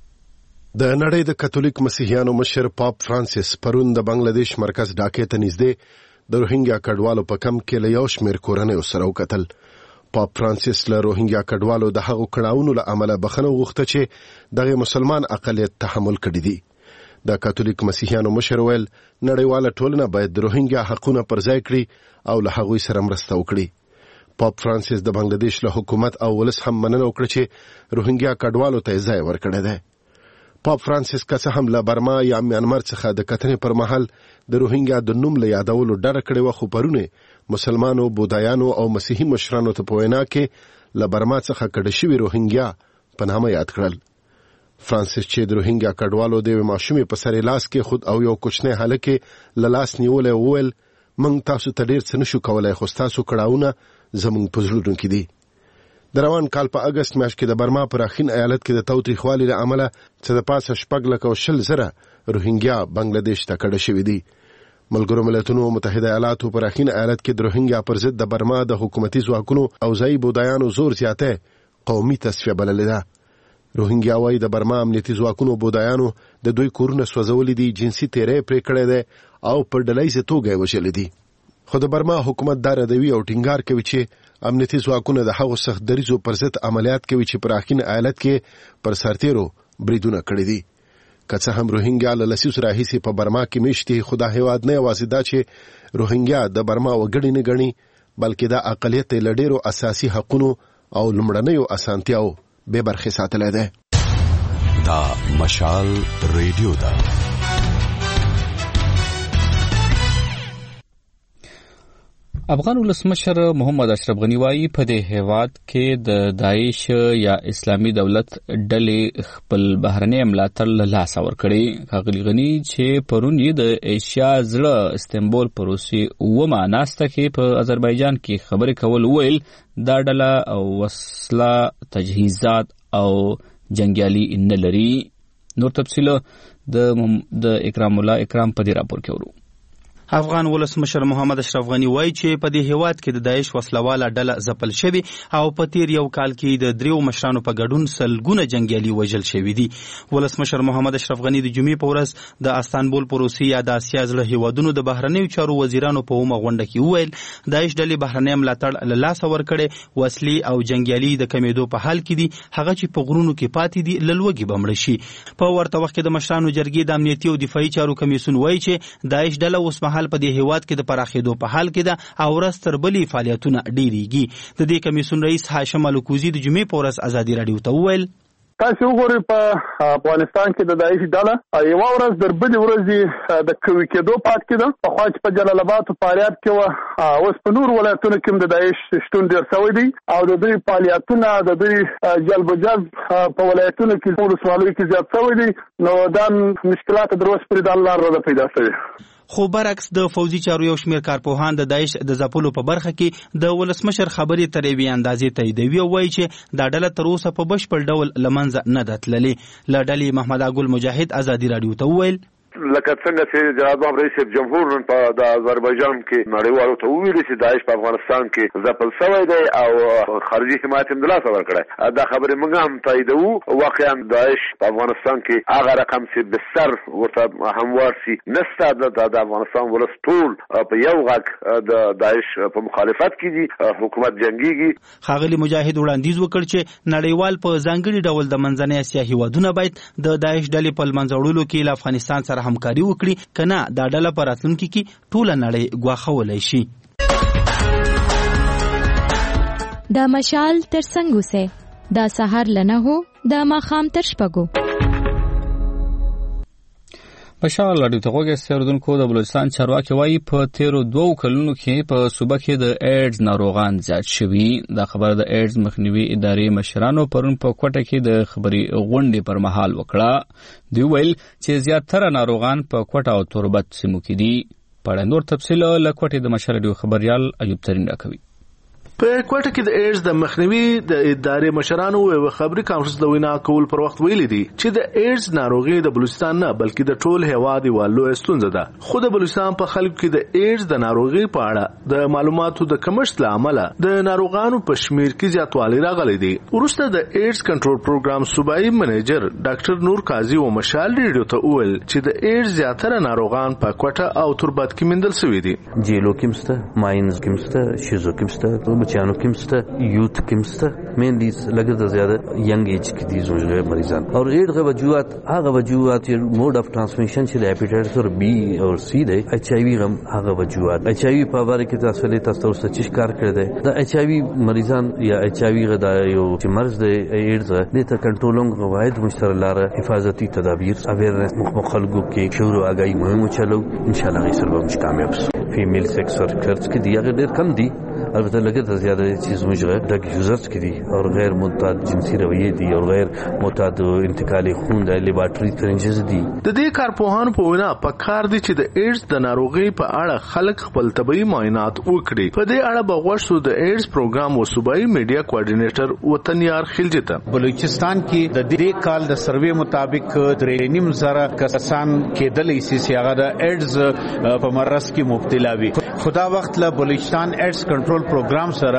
د نړۍ د کاتولیک مسیحیانو مشر پاپ فرانسیس پرون د بنگلاديش مرکز ډاکې ته نږدې د روهینګیا کډوالو په کم کې له یو شمېر کورنیو سره وکتل. پاپ فرانسیس له روهینګیا کډوالو د هغو کړاوونو له امله بخښنه وغوښته چې دغه مسلمان اقلیت تحمل کړی دي. د کاتولیک مسیحیانو مشر ویل نړیواله ټولنه باید د روهینګیا حقونه پر ځای کړي او له هغوی سره مرسته وکړي. پاپ فرانسیس د بنگلاديش له حکومت او ولس هم مننه وکړه چې روهینګیا کډوالو ته ځای ورکړی دی. پاپ فرانسیس که څه هم له برما یا میانمار څخه د کتنې پر مهال د روهینګیا د نوم له یادولو ډډه کړې وه خو پرونه مسلمانو بودایانو او مسیحي مشرانو ته په وینا کې له برما څخه کډه شوي روهینګیا په نامه یاد کړل. فرانسیس چې د روهینګیا کډوالو د یوې ماشومې په سر لاس کې خود او یو کوچنی هلک له لاس نیولی وویل موږ تاسو ته ډېر څه نشو کولی خو ستاسو کړاوونه زموږ په زړونو کې دي. د روان کال په اگست میاشت کې د برما پر اخین ایالت کې د تاوتریخوالي له امله څه د پاسه 6,100,000 روهینګیا بنگلاديش ته کډه شوي دي. ملګرو ملتونو متحده ایالاتو پر اخین ایالت کې د روهینګیا پر ضد د برما د حکومتي ځواکونو او ځایي بودایانو زور زیاته قومي تصفیه بللې ده. روهینګیا وايي د برما امنیتي ځواکونو بودایانو د دوی کورونه سوځولي دي، جنسي تیری پرې کړی دی او په ډلهییزه توګه یې وژلي دي. خو د برما حکومت دا ردوي او ټینګار کوي چې امنیتي ځواکونه د هغو سخت دریځو پر ضد عملیات کوي چې پر اخین ایالت کې پر سرتیرو بریدونه کړي دي. که څه هم روهینګیا له لسیزو راهیسې په برما کې میشتي خو دا هیواد نه یوازې دا چې روهینګیا د برما وګړي نه ګڼي بلکې دا اقلیت له ډېرو اساسي حقونو او لومړنیو اسانتیاو بې برخې ساتلی دی. دا مشال ریډیو ده. افغان ولسمشر محمد اشرف غنی وايي په دې هیواد کې د داعش یا اسلامي دولت ډلې خپل بهرنی ملاتړ له لاسه ورکړي. ښاغلي غنی چې پرون یې د ایشیا زړه استنبول په روسي اومه ناسته کې په آذربایجان کې خبرې کول ویل دا ډله وسله تجهیزات او جنگیالي نه لري. نور تفصیل د اکرام الله اکرام په دې راپور کې ورو. افغان ولسمشر محمد اشرف غنی وایي چې په دې هیواد کې د داعش وسلواله ډله ځپل شوې او په تیر یو کال کې د دریو مشرانو په ګډون سلګونه جنگیالي وژل شوي دي. ولسمشر محمد اشرف غنی د جمعې په ورځ د استانبول په روسي یا د اسیا زړه هیوادونو د بهرنیو چارو وزیرانو په اومه غونډه کې وویل داعش ډلې بهرنی ملاتړ له لاسه ورکړي، وسلې او جنگیالي د کمیدو په حال کې دي، هغه چې په غرونو کې پاتې دي له لوږې به مړه شي. په ورته وخت کې د مشرانو جرګې د امنیتي او دفاعي چارو کمیسیون وایي چې داعش ډله اوس مهال په دې هیواد کې د پراخېدو په حال کې ده او ورځ تر بلې فعالیتونه ډېریږي. د دې کمیسیون رئیس هاشم الکوزي د جمعې په ورځ ازادي راډیو ته وویل تاسو وګورئ په افغانستان کې د داعش ډله یو ورځ در بلې ورځې د کوي کېدو پات کېده په خوا چې په جلال آباد او فاریاب کې و اوس په نور ولایتونو کې د داعش شتون ډېر شوی دی او د دوی فعالیتونه د دوی جلب و جذب په ولایتونو کې ټول سوالوي کې زیات شوی دی نو دا مشکلات در اوسه پرې د الله رضا پیدا شوی. خو برعکس د فوزي چارو یو شمېر کارپوهان د داعش د ځپلو په برخه کې د ولسمشر خبرې تر یوې اندازې تاییدوي او وایي چې دا ډله تر اوسه په بشپړ ډول له منځه نه ده تللې. له ډلې محمد اګل مجاهد ازادي راډیو ته وویل لکه څنګه چې جناب رئیس جمهور نن په د آذربایجان کې نړیوالو ته وویل چې داعش په افغانستان کې ځپل شوی دی او خارجي حمایت هم د لاسه ورکړی. دا خبرې موږ هم تاییدوو. واقعا داعش په افغانستان کې هغه رقم چې بسر ورته هموار سي نسته. د افغانستان ولس ټول په یو غږ د داعش په مخالفت کې دي. حکومت جنګيږي. ښاغلي مجاهد وړاندیز وکړ چې نړیوال په ځانګړي ډول د منځنۍ اسیا هیوادونه باید د داعش ډلې په منځ وړلو کې له افغانستان سره همکاري وکړي کنه دا ډله په راتلونکي کې ټوله نړۍ ګواښولی شي. دا مشال تر څنګ اوسئ دا سهار لنه هو دا ماښام تر شپږو. مشال راډیو ته غوږ استردونکو د بلوچستان چارواکي وایي په تیرو 2 کلونو کې په صوبه کې د ایډز ناروغان زیات شوي. دا خبره د ایډز مخنیوي ادارې مشرانو پرون په کوټه کې د خبري غونډې پر مهال وکړه. دوی ویل چې زیاتره ناروغان په کوټه او توربت سیمو کې دي. په نور تفصیل له کوټې د مشال راډیو خبريال ایوب ترين راکوي. په کوټه کې د ایډز د مخنیوي د ادارې مشرانو یو خبري کانفرنس د وینا کول پر وخت ویلي دي چې د ایډز ناروغي د بلوچستان نه بلکې د ټول هیواد یو لوی ستونزه ده. خو د بلوچستان په خلکو کې د ایډز د ناروغي په اړه د معلوماتو د کمښت لامل د ناروغانو په شمیر کې زیاتوالی راغلی دی. ورسته د ایډز کنټرول پروګرام صوبایي منیجر ډاکټر نور قاضي او مشال ریډیو ته وویل چې د ایډز زیاتره ناروغان په کوټه او توربت کې مندل شوي دي. جیلو کېمسته ماینز کېمسته شیزو کېمسته بچانو کېمسته یوت کېمسته مینلی لګر د زیاده ینګ ایج کې دي زوجه مریضان او ایډ غو وجوهات هغه وجوهات موډ اف ترانسمیشن چې د هپاتایټس اور بی او سی دی ایچ ای وی غم هغه وجوهات ایچ ای وی په اړه کې تاسو له تاسو سره چې کار کړی دی د ایچ ای وی مریضان یا ایچ ای وی غدا یو چې مرز دی ایډز د ته کنټرولونګ قواعد مشترک لاره حفاظتي تدابیر اویرنس مخالګو کې شروع اگای مهم چلو ان شاء الله سره به کامیاب شو. فیمیل سیکس ورکرز کې دی هغه ډیر کم دي البته لګه زیاده چیز مجره ډرګ یوزرز کې دي او غیر معتاد جنسي رویه دي او غیر معتاد انتقالي خون د لیبارټري فرنجز دي. د دې کارپوهانو په وینا په کار دي چې د ایډز د ناروغي په اړه خلک خپل طبي معاینات وکړي. په دې اړه بغوښتو د ایډز پروګرام او صوبایي میډیا کوارډینیټر وطنیار خلجی ته بلوچستان کې د دې کال د سروې مطابق 3.5 کسان کېدلې چې هغه د ایډز په مرض کې مبتلا وي. خدا وخت له بلوچستان ایډز کنټرول پروګرام سره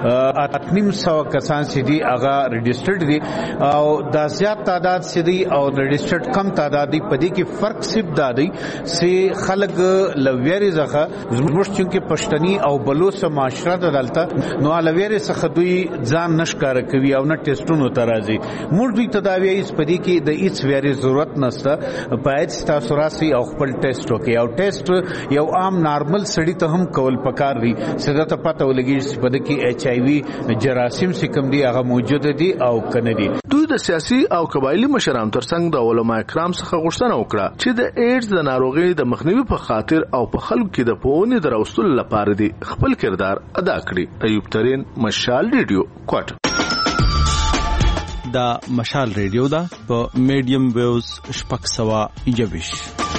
800 کسان سدي هغه ريجسترډ دي او د زیات تعداد سدي او ريجسترډ کم تعداد دي. په دې کې فرق صرف دا دی چې خلک لویری زخه زموږ چې پښتني او بلوچ معاشره دلته نو لویری څخه دوی ځان نشکاره کوي او نه ټیسټونو ته راځي. موږ دوی تداوی یې سپدي کې د هیڅ ویری ضرورت نشته. باید تاسو راسي او خپل ټیسټ وکړئ او ټیسټ یو عام نارمل سړی ته هم کول پکار دی. سده ته پته ولګي چې په دې کې ایچ ای وی جراثیم سکم دي هغه موجود دي او کنه دي. دوی د سیاسي او قبایلی مشرانو ترڅنګ د علما کرام څخه غوښتنه وکړه چې د ایډز د ناروغي د مخنیوي په خاطر او په خلکو کې د پوهنې دروستلو لپاره دي خپل کردار ادا کړي. ایوب ترين مشال ریډیو کوټ. دا مشال ریډیو دا په میډیم ویوز شپږ سوه یویش.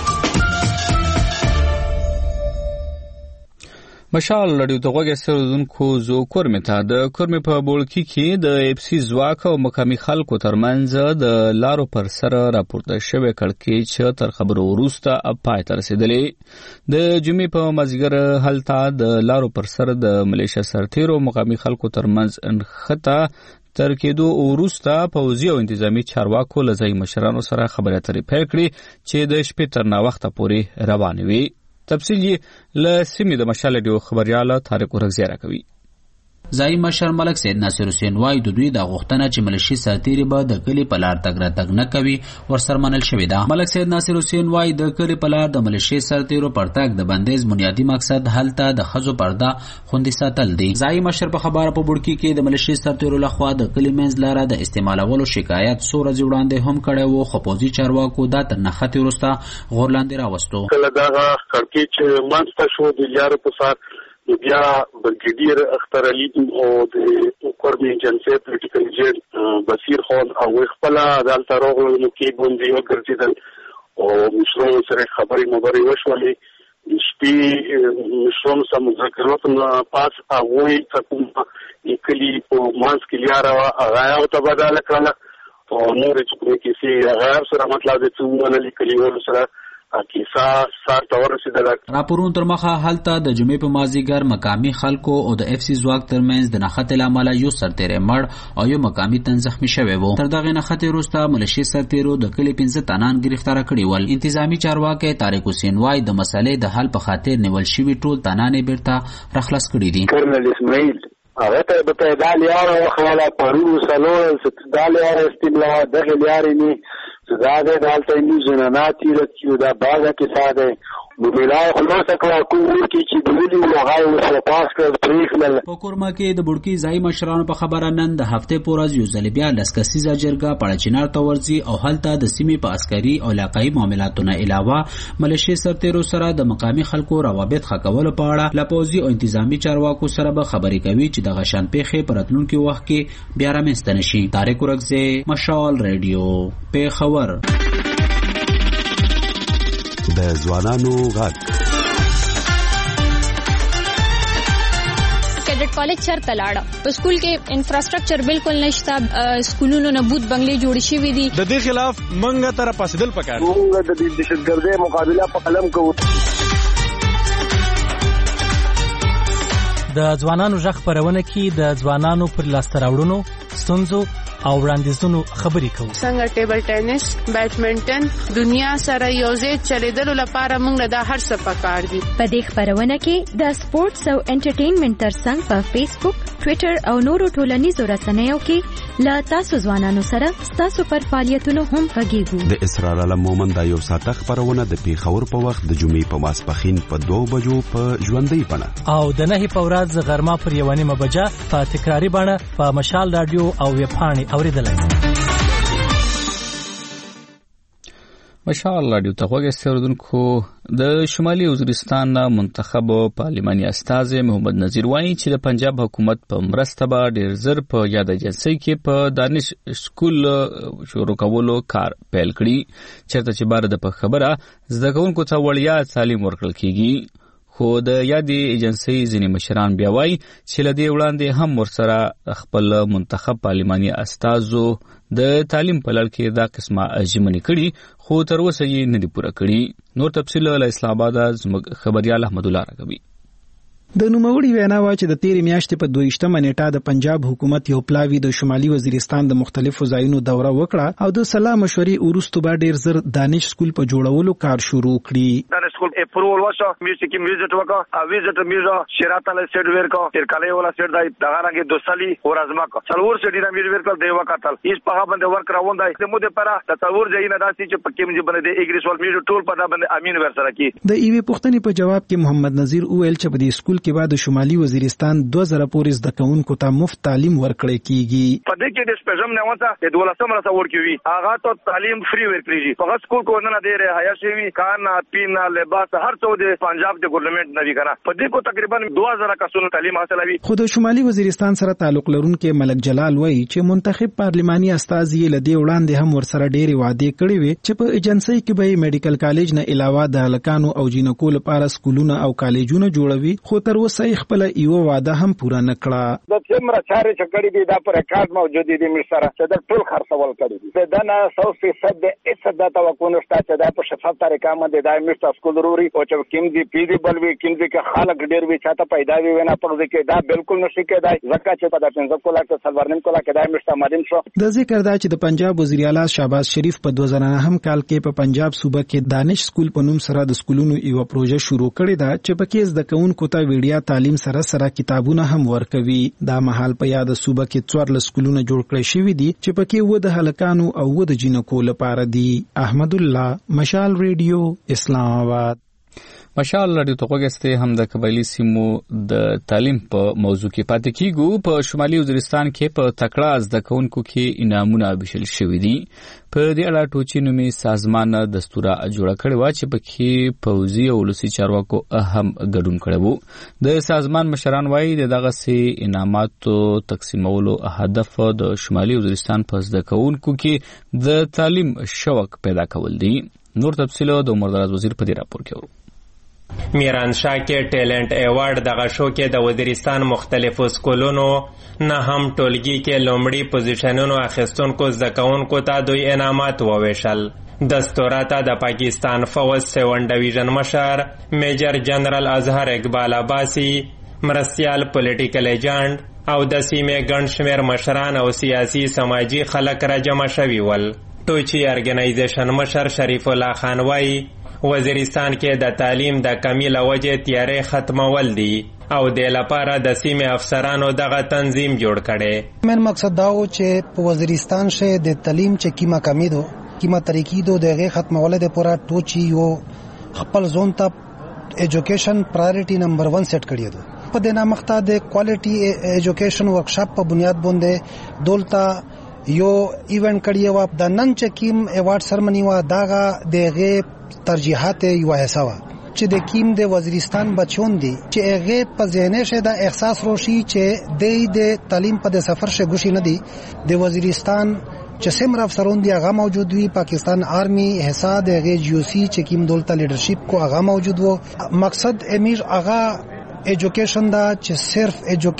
مشال راډیو ته غوږ استردونکو زو کورمه ته د کورمه په بولکی کې د اف سی ځواک او مقامي خلکو ترمنځ د لارو پر سر راپورته شوی کړکېچ چې تر خبرو وروسته پای ته رسیدلې. د جمعې په مازیګر هلته د لارو پر سر د ملیشیا سرتیرو مقامي خلکو ترمنځ انخته تر کېدو وروسته پوځي او انتظامی چارواکو له ځای مشرانو سره خبرې اترې پیل کړې چې د شپې تر ناوخته پورې روانې وي. تفصیل یې له سیمې د مشال ډیو خبريال طارق ورغزیاره کوي. ځایي مشر ملک سید ناصر حسین وایي د دوی د غوښتنه چې ملیشي سرتیري به د کلي په لار تګ راتګ نه کوي ورسره منل شوې ده. ملک سید ناصر حسین وایي د کلي په لار د ملیشي سرتیرو پر تګ د بندیز بنیادي مقصد هلته د ښځو پرده خوندي ساتل دي. ځایي مشر په خبره په بوډکي کې د ملیشي سرتیرو لخوا د کلي منځ لاره د استعمالولو شکایت څو ورځې وړاندې هم کړی و، خو پوځي چارواکو دا تر نښتې وروسته غور لاندې راوستو. کله دغه کړکېچ منځته شو د لارو په سر بیا برګیډیر اختر علي او د کوربي ایجنسی پولیټیکل ایجنټ بصیر خان او خپل عدالت راغلو نو کې ګوندې وګرځیدل او مشرانو سره خبرې وشولې. د شپې مشرانو سره مذاکرات نه پاس هغوی حکومت کلي په منځ کې لاره هغه ته بدله کړله او نورې چې کومې کیسې هغه سره مطلب د څومره لیکلي سره کیسه سار تور رسیدله. راپورونو تر مخه هلته د جمعې په مازدیګر مقامي خلکو او د اف سی ځواک ترمنځ د نښتې له امله یو سرتیری مړ او یو مقامي تن زخمي شوی و. تر دغې نښتې وروسته ملیشي سرتیرو د کلي 15 تنان ګرفتاره کړي ول. انتظامي چارواکی طارق حسین وایي د مسلې د حل په خاطر نیول شوي ټول تنان یې بیرته راخلاص کړي دي. کرنل اسماعیل هغه ته به ته دا لیاره وخواله پرو سلوړل دا لیاره استملا دغه لیارې نه زاده دالته نیوزونه ناتیرت دا باغه کې ساده مبلای خلاص کړه کوم چې بولی لغای وسه پاس کړ پریخل. په کورما کې د بوډکی ځای مشرانو په خبره نن د هفته پورز یو ځل بیا لسکسیزه جرګه پړچینار ته ورځي او هلته د سیمې په عسکري او علاقايي معاملاتو نه علاوه ملیشي سرتیرو سره د مقامي خلکو روابط ښه کولو په اړه له پوځي او انتظامي چارواکو سره به خبرې کوي چې د غشن پیښې په راتلونکي وخت کې بیا رامنځته نشي. طارق ورکزی، مشال ریډیو، پیښور. د ځوانانو غږ کیډټ کالج چرته لاړه په سکول کې انفراستراکچر بالکل نشته، سکولونو نه بوت بنگلې جوړ شوي دي. د دې خلاف منګه تر پاسدل پکار موږ د دهشتګردۍ مقابله په قلم کوو. د ځوانانو غږ خپرونه کې د ځوانانو پر لاسته راوړنو، ستونزو او وړاندیزونو خبرې کوو. څنګه ټیبل ټینس، بیډمنټن دنیا سره یوځای چلیدلو لپاره موږ د هر څه پکار دي. په دې خبرونه کې د سپورتس او انټرټینمنټ ترڅنګ په فیسبوک، ټوئیټر او نورو ټولنیزو رسنیو کې له تاسو ځوانانو سره تاسو پر فعالیتونو هم غږیږو. د اسرار علم مومند یو ساعت خبرونه د پیښور په وخت د جمعې په ماسپښین په 2 بجو په ژوندۍ بڼه او د 9 په ورځ غرمه پر 1 بجه په تکراری بڼه په مشال رادیو او ویبپاڼې اوریدلای. مشال رادیو ته وګورئ اوردونکو. د شمالي وزیرستان منتخب پارلماني استازی محمد نذیر وایي چې د پنجاب حکومت په مرسته به ډیر زر په یاد ایجنسۍ کې په دانش سکول شروع کولو کار پیل کړي، چېرته چې بار د په خبره زده کوونکو ته وړیا تعلیم ورکړل کیږي. خو د یادې ایجنسۍ ځینې مشران بیا وایي چې له دې وړاندې هم ورسره خپل منتخب پارلماني استازو د تعلیم په لړ کې دا قسمه ژمنې کړي، خو تر اوسه یې نه دي پوره کړي. نور تفصیل له اسلام آباد زموږ خبريال احمد الله راکوي. د نوموړي وینا وا چې د تیرې میاشتې په 22مه نیټه د پنجاب حکومت یو پلاوی د شمالي وزیرستان د مختلفو ځایونو دوره وکړه او د سلا مشورې وروسته به ډیر زر دانش سکول په جوړولو کار شروع کړي. دانش سکول اپروول وشو، میوزیک ویزټ وکړه، ویزټ میزو شراطه له سټ ورکو، تر کله ولا سټ دای دغه رنګ دوسالي ورازما کو څلور سټی نه ورکل دی وکاتل هیڅ په باندې ورک راوندای د موده پر د څلور ځای نه داسي چې پکې مې باندې د اګریسول میزو ټول په باندې امین ورسره کی. د ایوې پښتنې په جواب کې محمد نذیر وویل چې په دې سکول کې بعد شمالي وزیرستان 2000 پورې زده کوونکو ته مفت تعلیم ورکړی کیږي. په دې کې د سپېژم نه وته د 12مه راته ورکوي هغه ته تعلیم فری ورکړي. په سکول کو نه دی رهایا شوی کانا پینا لباس هر څه د پنجاب د ګورنمنت نه وی کنه. په دې کو تقریبا 2000 کسونو تعلیم حاصلوي. خو د شمالي وزیرستان سره تعلق لرونکي ملک جلال وایي چې منتخب پارلماني استازي لدی وړاندې هم ورسره ډېری وعده کړې وي چې په ایجنسۍ کې به میډیکل کالج نه علاوه د هلکانو او جینکو لپاره سکولونه او کالجونه جوړوي، خو تر اوسه خپل یو وعده هم پوره نکړه. د څومره چارې چې کړې دي دا پر ریکارډ موجود دي مشره چې د ټول خرڅول کړي دي. دا نه 100% د اڅ د توقع نشته چې دا په شفاف طریقه باندې د مشته سکول ضروري او چې کوم دي پیډیبل وي کوم دي کې خلک ډېر وي چاته پیدا وي نه پرځ کې دا بالکل نشي کېدای ځکه چې په د 15 کولا کې سلورنیم کولا کې دا مشته مادم شو. د ذکر دا چې د پنجاب وزیر اعلی شهباز شریف په 2009 کال کې په پنجاب صوبه کې دانش سکول په نوم سره د سکولونو یو پروژه شروع کړې ده چې په کې زده کوونکو ته ویډیا تعلیم سره سره کتابونه هم ورکوي. دا مهال په یاد صوبه کې 14 سکولونه جوړ کړی شوي دي چې پکې و د هلکانو او و د جینکو لپاره دي. احمد الله، مشال ریډیو، اسلام آباد. مشال رادیو ته وګورئ. هم د قبایلی سیمو د تعلیم په موضوع کې پاتې کیږو. په شمالي وزیرستان کې په تکړه زده کوونکو کې انعامونه ویشل شوي دي. په دې اړه ټوچي نومي سازمان دستور جوړ کړی و چې پکې پوځي او ولسي چارواکو اهم ګډون کړی وو. د سازمان مشران وایي دغه سي انعاماتو تقسیمولو هدف د شمالي وزیرستان په زده کوونکو کې د تعلیم شوق پیدا کول دي. نور تفصیل د عمر دراز وزیر په دې راپور کې ورو. میرانشاه کې ټیلنٹ ایوارډ دغه شو کې د وزیرستان مختلفو سکولونو نه هم ټولګي کې لومړی پوزیشنونو اخیستونکو زده کوونکو ته دوی انعامات وویشل. دستوره ته د پاکستان فوج 7 ډویژن مشر میجر جنرال اظهر اقبال عباسی، مرستیال پولیټیکل ایجنټ او د سیمې ګڼ شمېر مشران او سیاسي سماجي خلک را جمع شوي ول. ټوچي ارګنایزیشن مشر شریف الله خان وایي وزیرستان کې د تعلیم د کمی له وجې تیارې ختمول دي او د لپاره د سیمې افسرانو دغه تنظیم جوړ کړي. من مقصد دا و چې په وزیرستان شه د تعلیم چې کیما طریقې دو دغه ختمول د پورا ټوچي یو خپل زون ته ایجوکیشن پرایورټي نمبر 1 سیټ کړی دی. په دنا مخته د کوالټي ایجوکیشن ورکشاپ په بنیاد باندې دولتا یو ایونت کړی و. د نن چې کیم ایوارډ سرمنی و داغه دغه ترجیحات یو حسابه چې د کیم د وزیرستان بچون دي چې هغه په ذهن شه د احساس روشي چې د تعلیم په سفر شه ګوشي نه دي. د وزیرستان چې سمر افسرون دی هغه موجود وي. پاکستان آرمی حساب هغه جیوسی چې کیم دولت لیډرشپ کو هغه موجود وو. مقصد امیر هغه ایجوکیشن دا چې صرف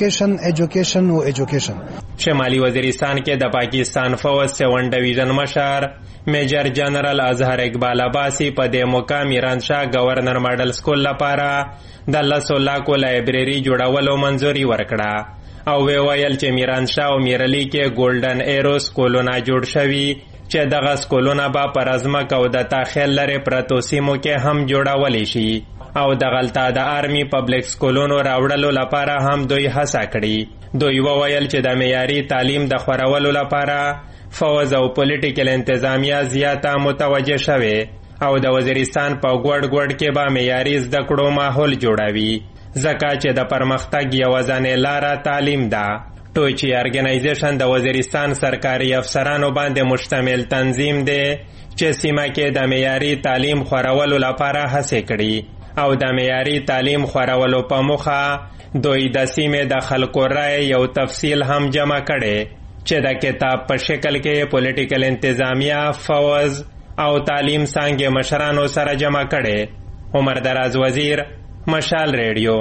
ایجوکیشن او ایجوکیشن. شمالي وزیرستان کې د پاکستان فوج 7 ډویژن مشر میجر جنرال اظهر اقبال عباسی په دې موقع میرانشاه گورنر ماډل سکول لپاره د 10 لاکو لایبرری جوړولو منځوري ورکړه او ویل چې میرانشاه او میرلی کې ګولډن ایرو سکولونه جوړ شوي چې دغه سکولونه به پر ازمک او د تاخیل لري پرتو سیمو کې هم جوړولی شي او دغلته د آرمی پبلک سکولونو راوړلو لپاره هم دوی هڅه کړي. دوی وویل چې د معیاري تعلیم د خورولو لپاره فوج او پولیټیکل انتظامیه زیاته متوجه شوه او د وزیرستان په ګوډ کې به معیاري زده کړو ماحول جوړوي ځکه چې د پرمختګ یوازینۍ لاره تعلیم ده. ټوچي ارګنایزیشن د وزیرستان سرکاري افسرانو باندې مشتمل تنظیم دی چې سیمه کې د معیاري تعلیم خورولو لپاره هڅې کړي او د معیاري تعلیم خورولو په موخه دوی د سیمې د خلکو رای یو تفصیل هم جمع کړي چې د کتاب په شکل کې پولیټیکل انتظامیه، فوج او تعلیم څانګې مشرانو سره جمع کړي. عمر دراز وزیر، مشال ریډیو،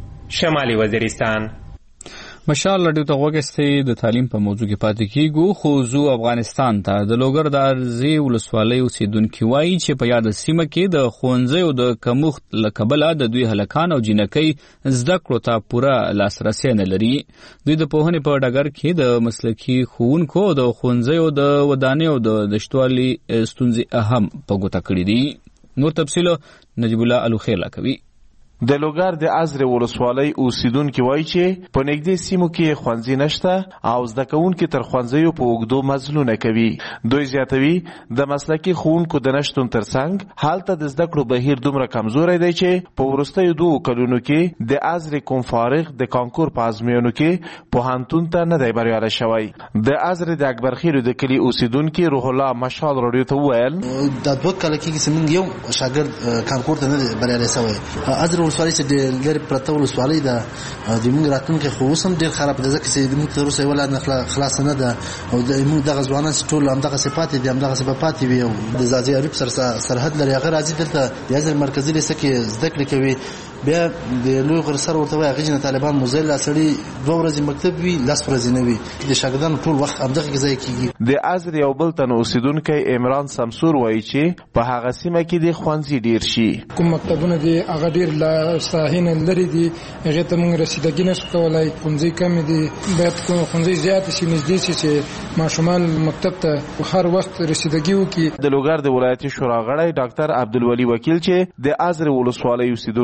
شمالي وزیرستان. مشال رادیو ته وګورئ. د تعلیم په موضوع کې پاتې کیږو. خو زو افغانستان ته د لوګر د ارزي ولسوالۍ اوسیدونکو وایي چې په یاد سیمه کې د ښوونځي او د کمښت له کبله د دوی هلکان او جینکۍ زده کړو ته پوره لاسرسی نه لري. دوی د پوهنې په ډګر کې د مسلکي ښوونکو د ښوونځي او د ودانیو د نشتوالي ستونزې اهم په ګوته کړي دي. نور تفصیل نجیب الله الوخیلا کوي. د لوګر د ازر ولسوالۍ اوسیدونکو وایي چې په نږدې سیمو کې ښوونځي نشته او زده کوونکي تر ښوونځیو په اوږدو مزلونه کوي. دوی زیاتوي د مسلکي ښوونکو د نشتون ترڅنګ هلته د زده کړو بهیر دومره کمزوری دی چې په وروستیو 2 کلونو کې د ازر کوم فارغ د کانکور په ازموینو کې پوهنتون ته نه دی بریالی شوی. د ازر د اکبر خیلو د کلي اوسیدونکي روح الله مشال رادیو ته وویل د 2 کال کې زموږ یو شاګرد کانکور ته نه بریالی شوی. ازر ولسوالۍ چې د لري پرته ولسوالۍ ده د موږ راتلونکي خو اوس هم ډېر خراب ده ځکه چې موږ تر اوسه ولا نه خلاص نه ده او موږ دغه ځوانان چې ټول همدغه صفات دي همدغه صفات وي او د زازي عرب سرحد لري هغه راځي دلته د ازر مرکزي لیسه کې زده کړې کوي. بیا د لوی غر سره ورته وایي هغه نه طالبان موزل اصلي 2 ورځې مکتب وي 10 ورځې نه وي د شاګردانو ټول وخت همدغه کې ځای کیږي. د ازر یو بل تن اوسیدونکو عمران سمسور وایي چې په هغه سیمه کې د ښوونځي ډیر شي. کوم مکتبونه دي هغه ډیر لا ساحین لري دي هغه ته موږ رسیدګي نشو کولای. ښوونځي کم دي باید ښوونځي زیات شي نږدې شي چې ماشومان مکتب ته هر وخت رسیدګي وکړي. د لوګر د ولایتي شورا غړی ډاکټر عبدالولي وکیل چې د ازر ولسوالۍ اوسیدونکی دی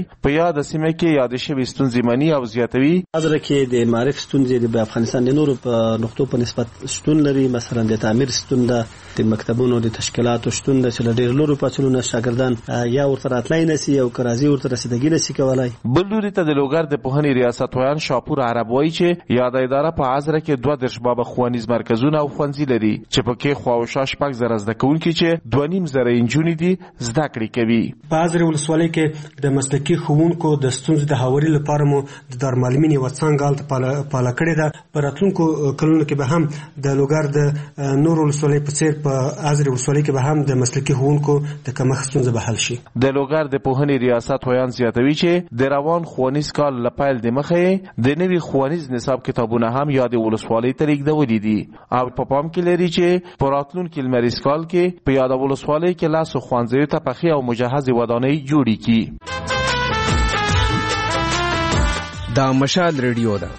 په یاد سیمه کې یاد شوی ستونزې مني او زیاتوي. حاضر کې د معرف ستونزې د افغانستان د نورو په نقطو په نسبت شتون لري. مثلا د تعمیر ستون ده، د مکتبونو د تشکیلاتو شتون ده چې ډېر لورو پاتلونه شاګردان یا ورته راتلای نسی او کرازي ورته رسیدګي نسی کولای. بل لوري ته د لوګر د پوهنې ریاست ویان شاپور عرب وایي چې یاد اداره په عزره کې 2 درشباب ښوونیز مرکزونه او ښوونځي لري چې پکې خواوشا شپږ زره زده کوونکي چې 2.5 زره انجونې دي زده کړې کوي. په عزره ولسوالۍ کې د مسلکي ښوونکو د ستونزو د هواري لپاره مو د دارالمعلمین یوه څانګه هلته پاله کړې ده. په راتلونکو کلونو کې به هم د لوګر د نورو ولسوالیو په څېر په عزره ولسوالۍ کې به هم د مسلکي ښوونکو د کمښت ستونزه به حل شي. د لوګر د پوهنې ریاست ویان زیاتوي چې د روان ښوونیز کال له پیل د مخې د نوي ښوونیز نصاب کتابونه هم یاد ولسوالۍ ته لیږدولي دي او په پام کې لري چې په راتلونکي لمریز کال کې په یاد ولسوالۍ کې لاسو ښوونځیو ته پخې او مجهزې ودانۍ جوړې کړي. دا مشال ریډیو ده.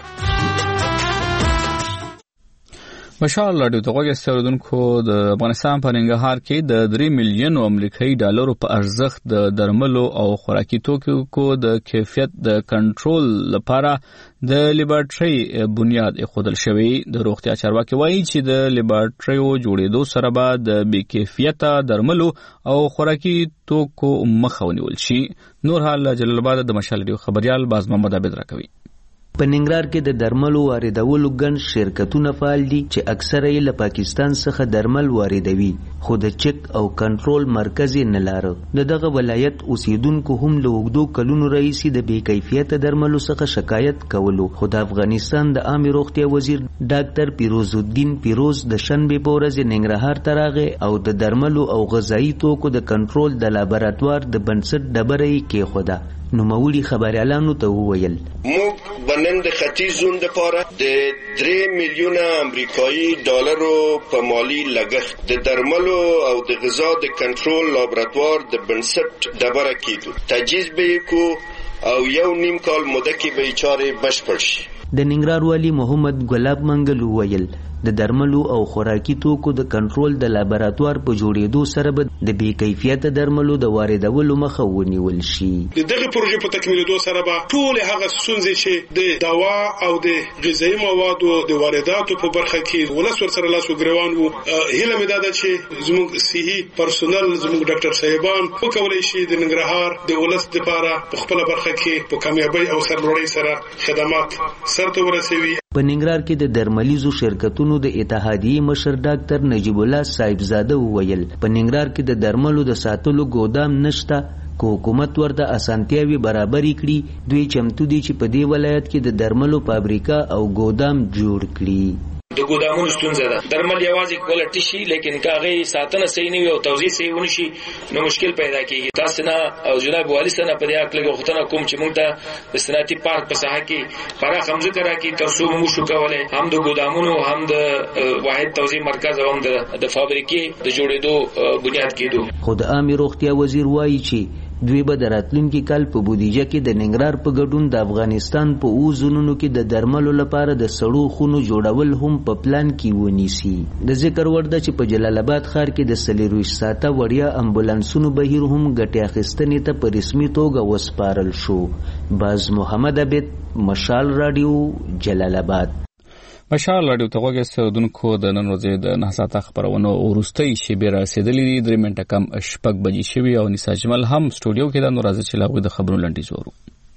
مشال راډیو ته غوږ استودونکو د افغانستان په ننګرهار کې د 3 میلیون امریکایي ډالرو په ارزښت د درملو او خوراکي توکو د کیفیت د کنټرول لپاره د لیبارټري بنیاد ایښودل شوی. د روغتیا چارواکي وایي چې د لیبارټریو جوړېدو سره به د بې کیفیته درملو او خوراکي توکو مخه ونیول شي. نور حال جلال آباد د مشال ریډیو خبريال باز محمد عابد راکوي. په ننګرهار کې د درملو واردولو ګڼ شرکتونه فعال دي چې اکثره یې له پاکستان څخه درمل واردوي، خو د چک او کنټرول مرکز یې نه لاره. د دغه ولایت اوسیدونکو هم له اوږدو کلونو راهیسې د بې کیفیته درملو څخه شکایت کولو، خو د افغانستان د عامې روغتیا وزیر ډاکټر پیروز الدین پیروز د شنبې په ورځ ننګرهار ته راغی او د درملو او غذایي توکو د کنټرول د لابراتوار د بنسټ ډبره یې کېښوده. نوموړي خبريالانو ته وویل موږ بنن د ختیځ زون لپاره د 3 میلیونه امریکایي ډالرو په مالی لګښت د درملو او د غذا د کنټرول لابراتوار د بنسټ ډبره کېدو. تجهیز به کو او 1.5 کال موده کې به چارې بشپړ شي. د ننګرهار والی محمد ګلاب منګل وویل د درملو او خوراکي توکو د کنټرول د لابراتوار په جوړېدو سره به د بې کیفیته درملو د واردولو مخه ونیول شي. د دغه پروژې په تکمیلېدو سره به ټول هغه ستونزې چې د دوا او د غذایي موادو د وارداتو په برخه کې ولس ورسره لاس وګریوان وو. هیله مې دا ده چې زموږ صحي پرسونل زموږ ډاکټر صاحبان وکولی شي د ننګرهار د ولس لپاره په خپله برخه کې په کامیابۍ او سرلوړۍ سره خدمات سرته ورسوي. په ننګرهار کې د درملیزو شرکتونو د اتحادیې مشر ډاکټر نجیب الله صاحبزاده وویل په ننګرهار کې د درملو د ساتلو ګودام نشته، که حکومت ورته اسانتیاوي برابرې کړي دوی چمتو دي چې په دې ولایت کې د درملو فابریکه او ګودام جوړ کړي. د ګودامونو ستونزه ده. درمل یوازې کولټي شي لیکن کاغه ساتنه صحیح نه وي او توزیع صحیح ونه شي نو مشکل پیدا کیږي. تاسو نه او جناب والی سره په دې اړه غوښتنه کوم چې موږ ته د صنعتي پارک په ساحه کې پراخ همزه کرا کې تر څو موږ شو کولای هم د ګودامونو هم د واحد توزیع مرکز او هم د فابریکې د جوړېدو بنیاد کېدو. خو د عامه روغتیا وزیر وایي چې دوی به د راتلونکي کال په بودیجه کې د ننګرهار په ګډون د افغانستان په اوزونونو کې د درملو لپاره د سړو خونو جوړول هم په پلان کې ونیسي. د ذکر وړ ده چې په جلال آباد ښار کې د 24 ساعته وړیا امبولانسونو بهیر هم ګټې اخیستنې ته په رسمي توګه وسپارل شو. باز محمد عابد مشال رادیو جلال آباد. مشال راډیو ته غوږ استودونکو د نن ورځې د 9 ساعته خبرونو وروستۍ شیبې رسېدلې دي. 3 منټه کم 6 بجې شوي او نسا جمل هم سټوډیو کې د نور راځي چې لاغوي د خبرونو لنډیز ورو.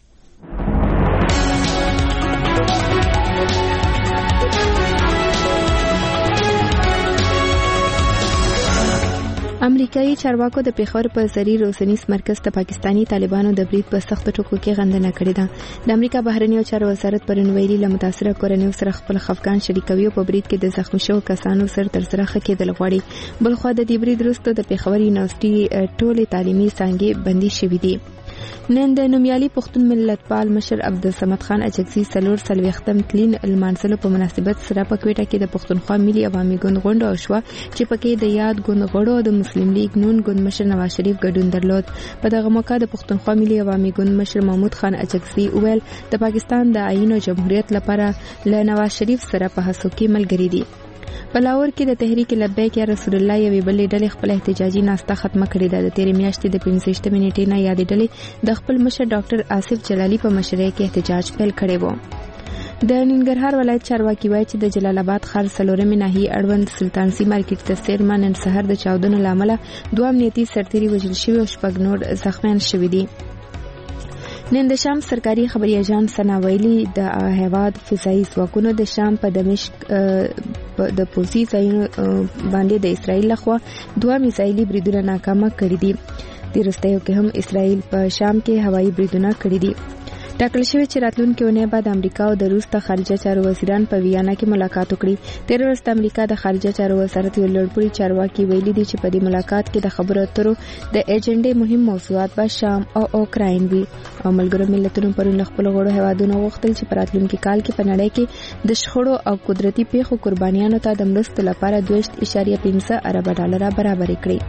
امریکایي چارواکو د پیښور په زری روزنیز مرکز ته پاکستانی طالبانو د برید په سخت ټکو کې غندنه کړې ده. د امریکا بهرنیو چارو وزارت پرون ویلي له متاثره کورنیو سره خپل خفګان شریکوي او په برید کې د زخمی شوو کسانو سره تر سره ښه کېدل غواړي. بلخوا د دې برید وروسته د پیښور یونیورسيټي ټولې تعلیمي څانګې بندي شوې دي. نن د نومیالي پښتون ملتپال مشر عبدالصمد خان اجکزي 440م تلین المانځلو په مناسبت سره په کوټه کې د پښتونخوا ملي عوامي ګوند غونډه وشوه چې پکې د یاد ګوند غړو د مسلم لیگ نون ګوند مشر نواز شریف ګډون درلود. په دغه موقع د پښتونخوا ملي عوامي ګوند مشر محمود خان اجکزي وویل د پاکستان د آئین او جمهوریت لپاره له نواز شریف سره په هڅو کې ملګری دي. په لاهور کې د تحریک لبیک یا رسول الله یوې بلې ډلې خپل احتجاجي ناسته ختمه کړې ده. د تیرې میاشتې د 15 نیټې نه یادې ډلې د خپل مشر ډاکټر آصف جلالي په مشرۍ کې احتجاج پیل کړی و. د ننګرهار ولایت چارواکي وایي چې د جلال آباد ښار څلورمې ناحیې اړوند سلطانسي مارکیټ ته څیرمه نن سهار د چاودنو له امله 2 امنیتي سرتیري وژل شوي او 6 نور زخمیان شوي دي. نن د شام سرکاري خبري اژانس سنا ویلي د هیواد فضایي ځواکونو د شام په دمشق د پوزي ځایونو باندې د اسرائیل لخوا 2 میزایلي بریدونه ناکامه کړي دي. د وروستیو کې هم اسرائیل په شام کې هوایي بریدونه کړي دي. ټاکل شوی چې راتلونکي اونۍ بعد امریکا او د روس د خارجه چارو وزیران په ویانا کې ملاقات وکړي. تیر ورځ د امریکا د خارجه چارو وزارت یو لوړپوړي چارواکي ویلي دي چې په دې ملاقات کې د خبرو اترو د ایجنډې مهم موضوعات به شام او اوکراین وي. او ملګرو ملتونو پرون خپل غړو هیوادونو غوښتل چې په راتلونکي کال کې په نړۍ کې د شخړو او قدرتي پیښو قربانیانو ته د مرستو لپاره 2.5 ارب ډالر برابر کړي.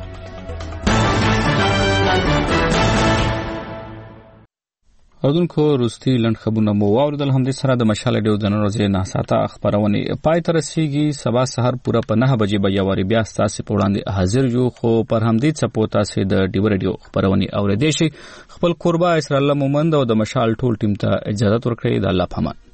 اردوونکو وروستي لنډ خبرونه مو واوریدل. همدې سره د مشال ډیو د نن ورځې 9 ساعته خبرونه پای ته رسیږي. سبا سحر پوره په 9 بجې به یواري بیا ستاسو په وړاندې حاضر یو. خو پر همدې څپو تاسو د ډیو ریډیو خبرونه اوریدئ شئ. خپل قربا اسرائیل مومند او د مشال ټول ټیم ته اجازه ورکړئ. د الله پامان.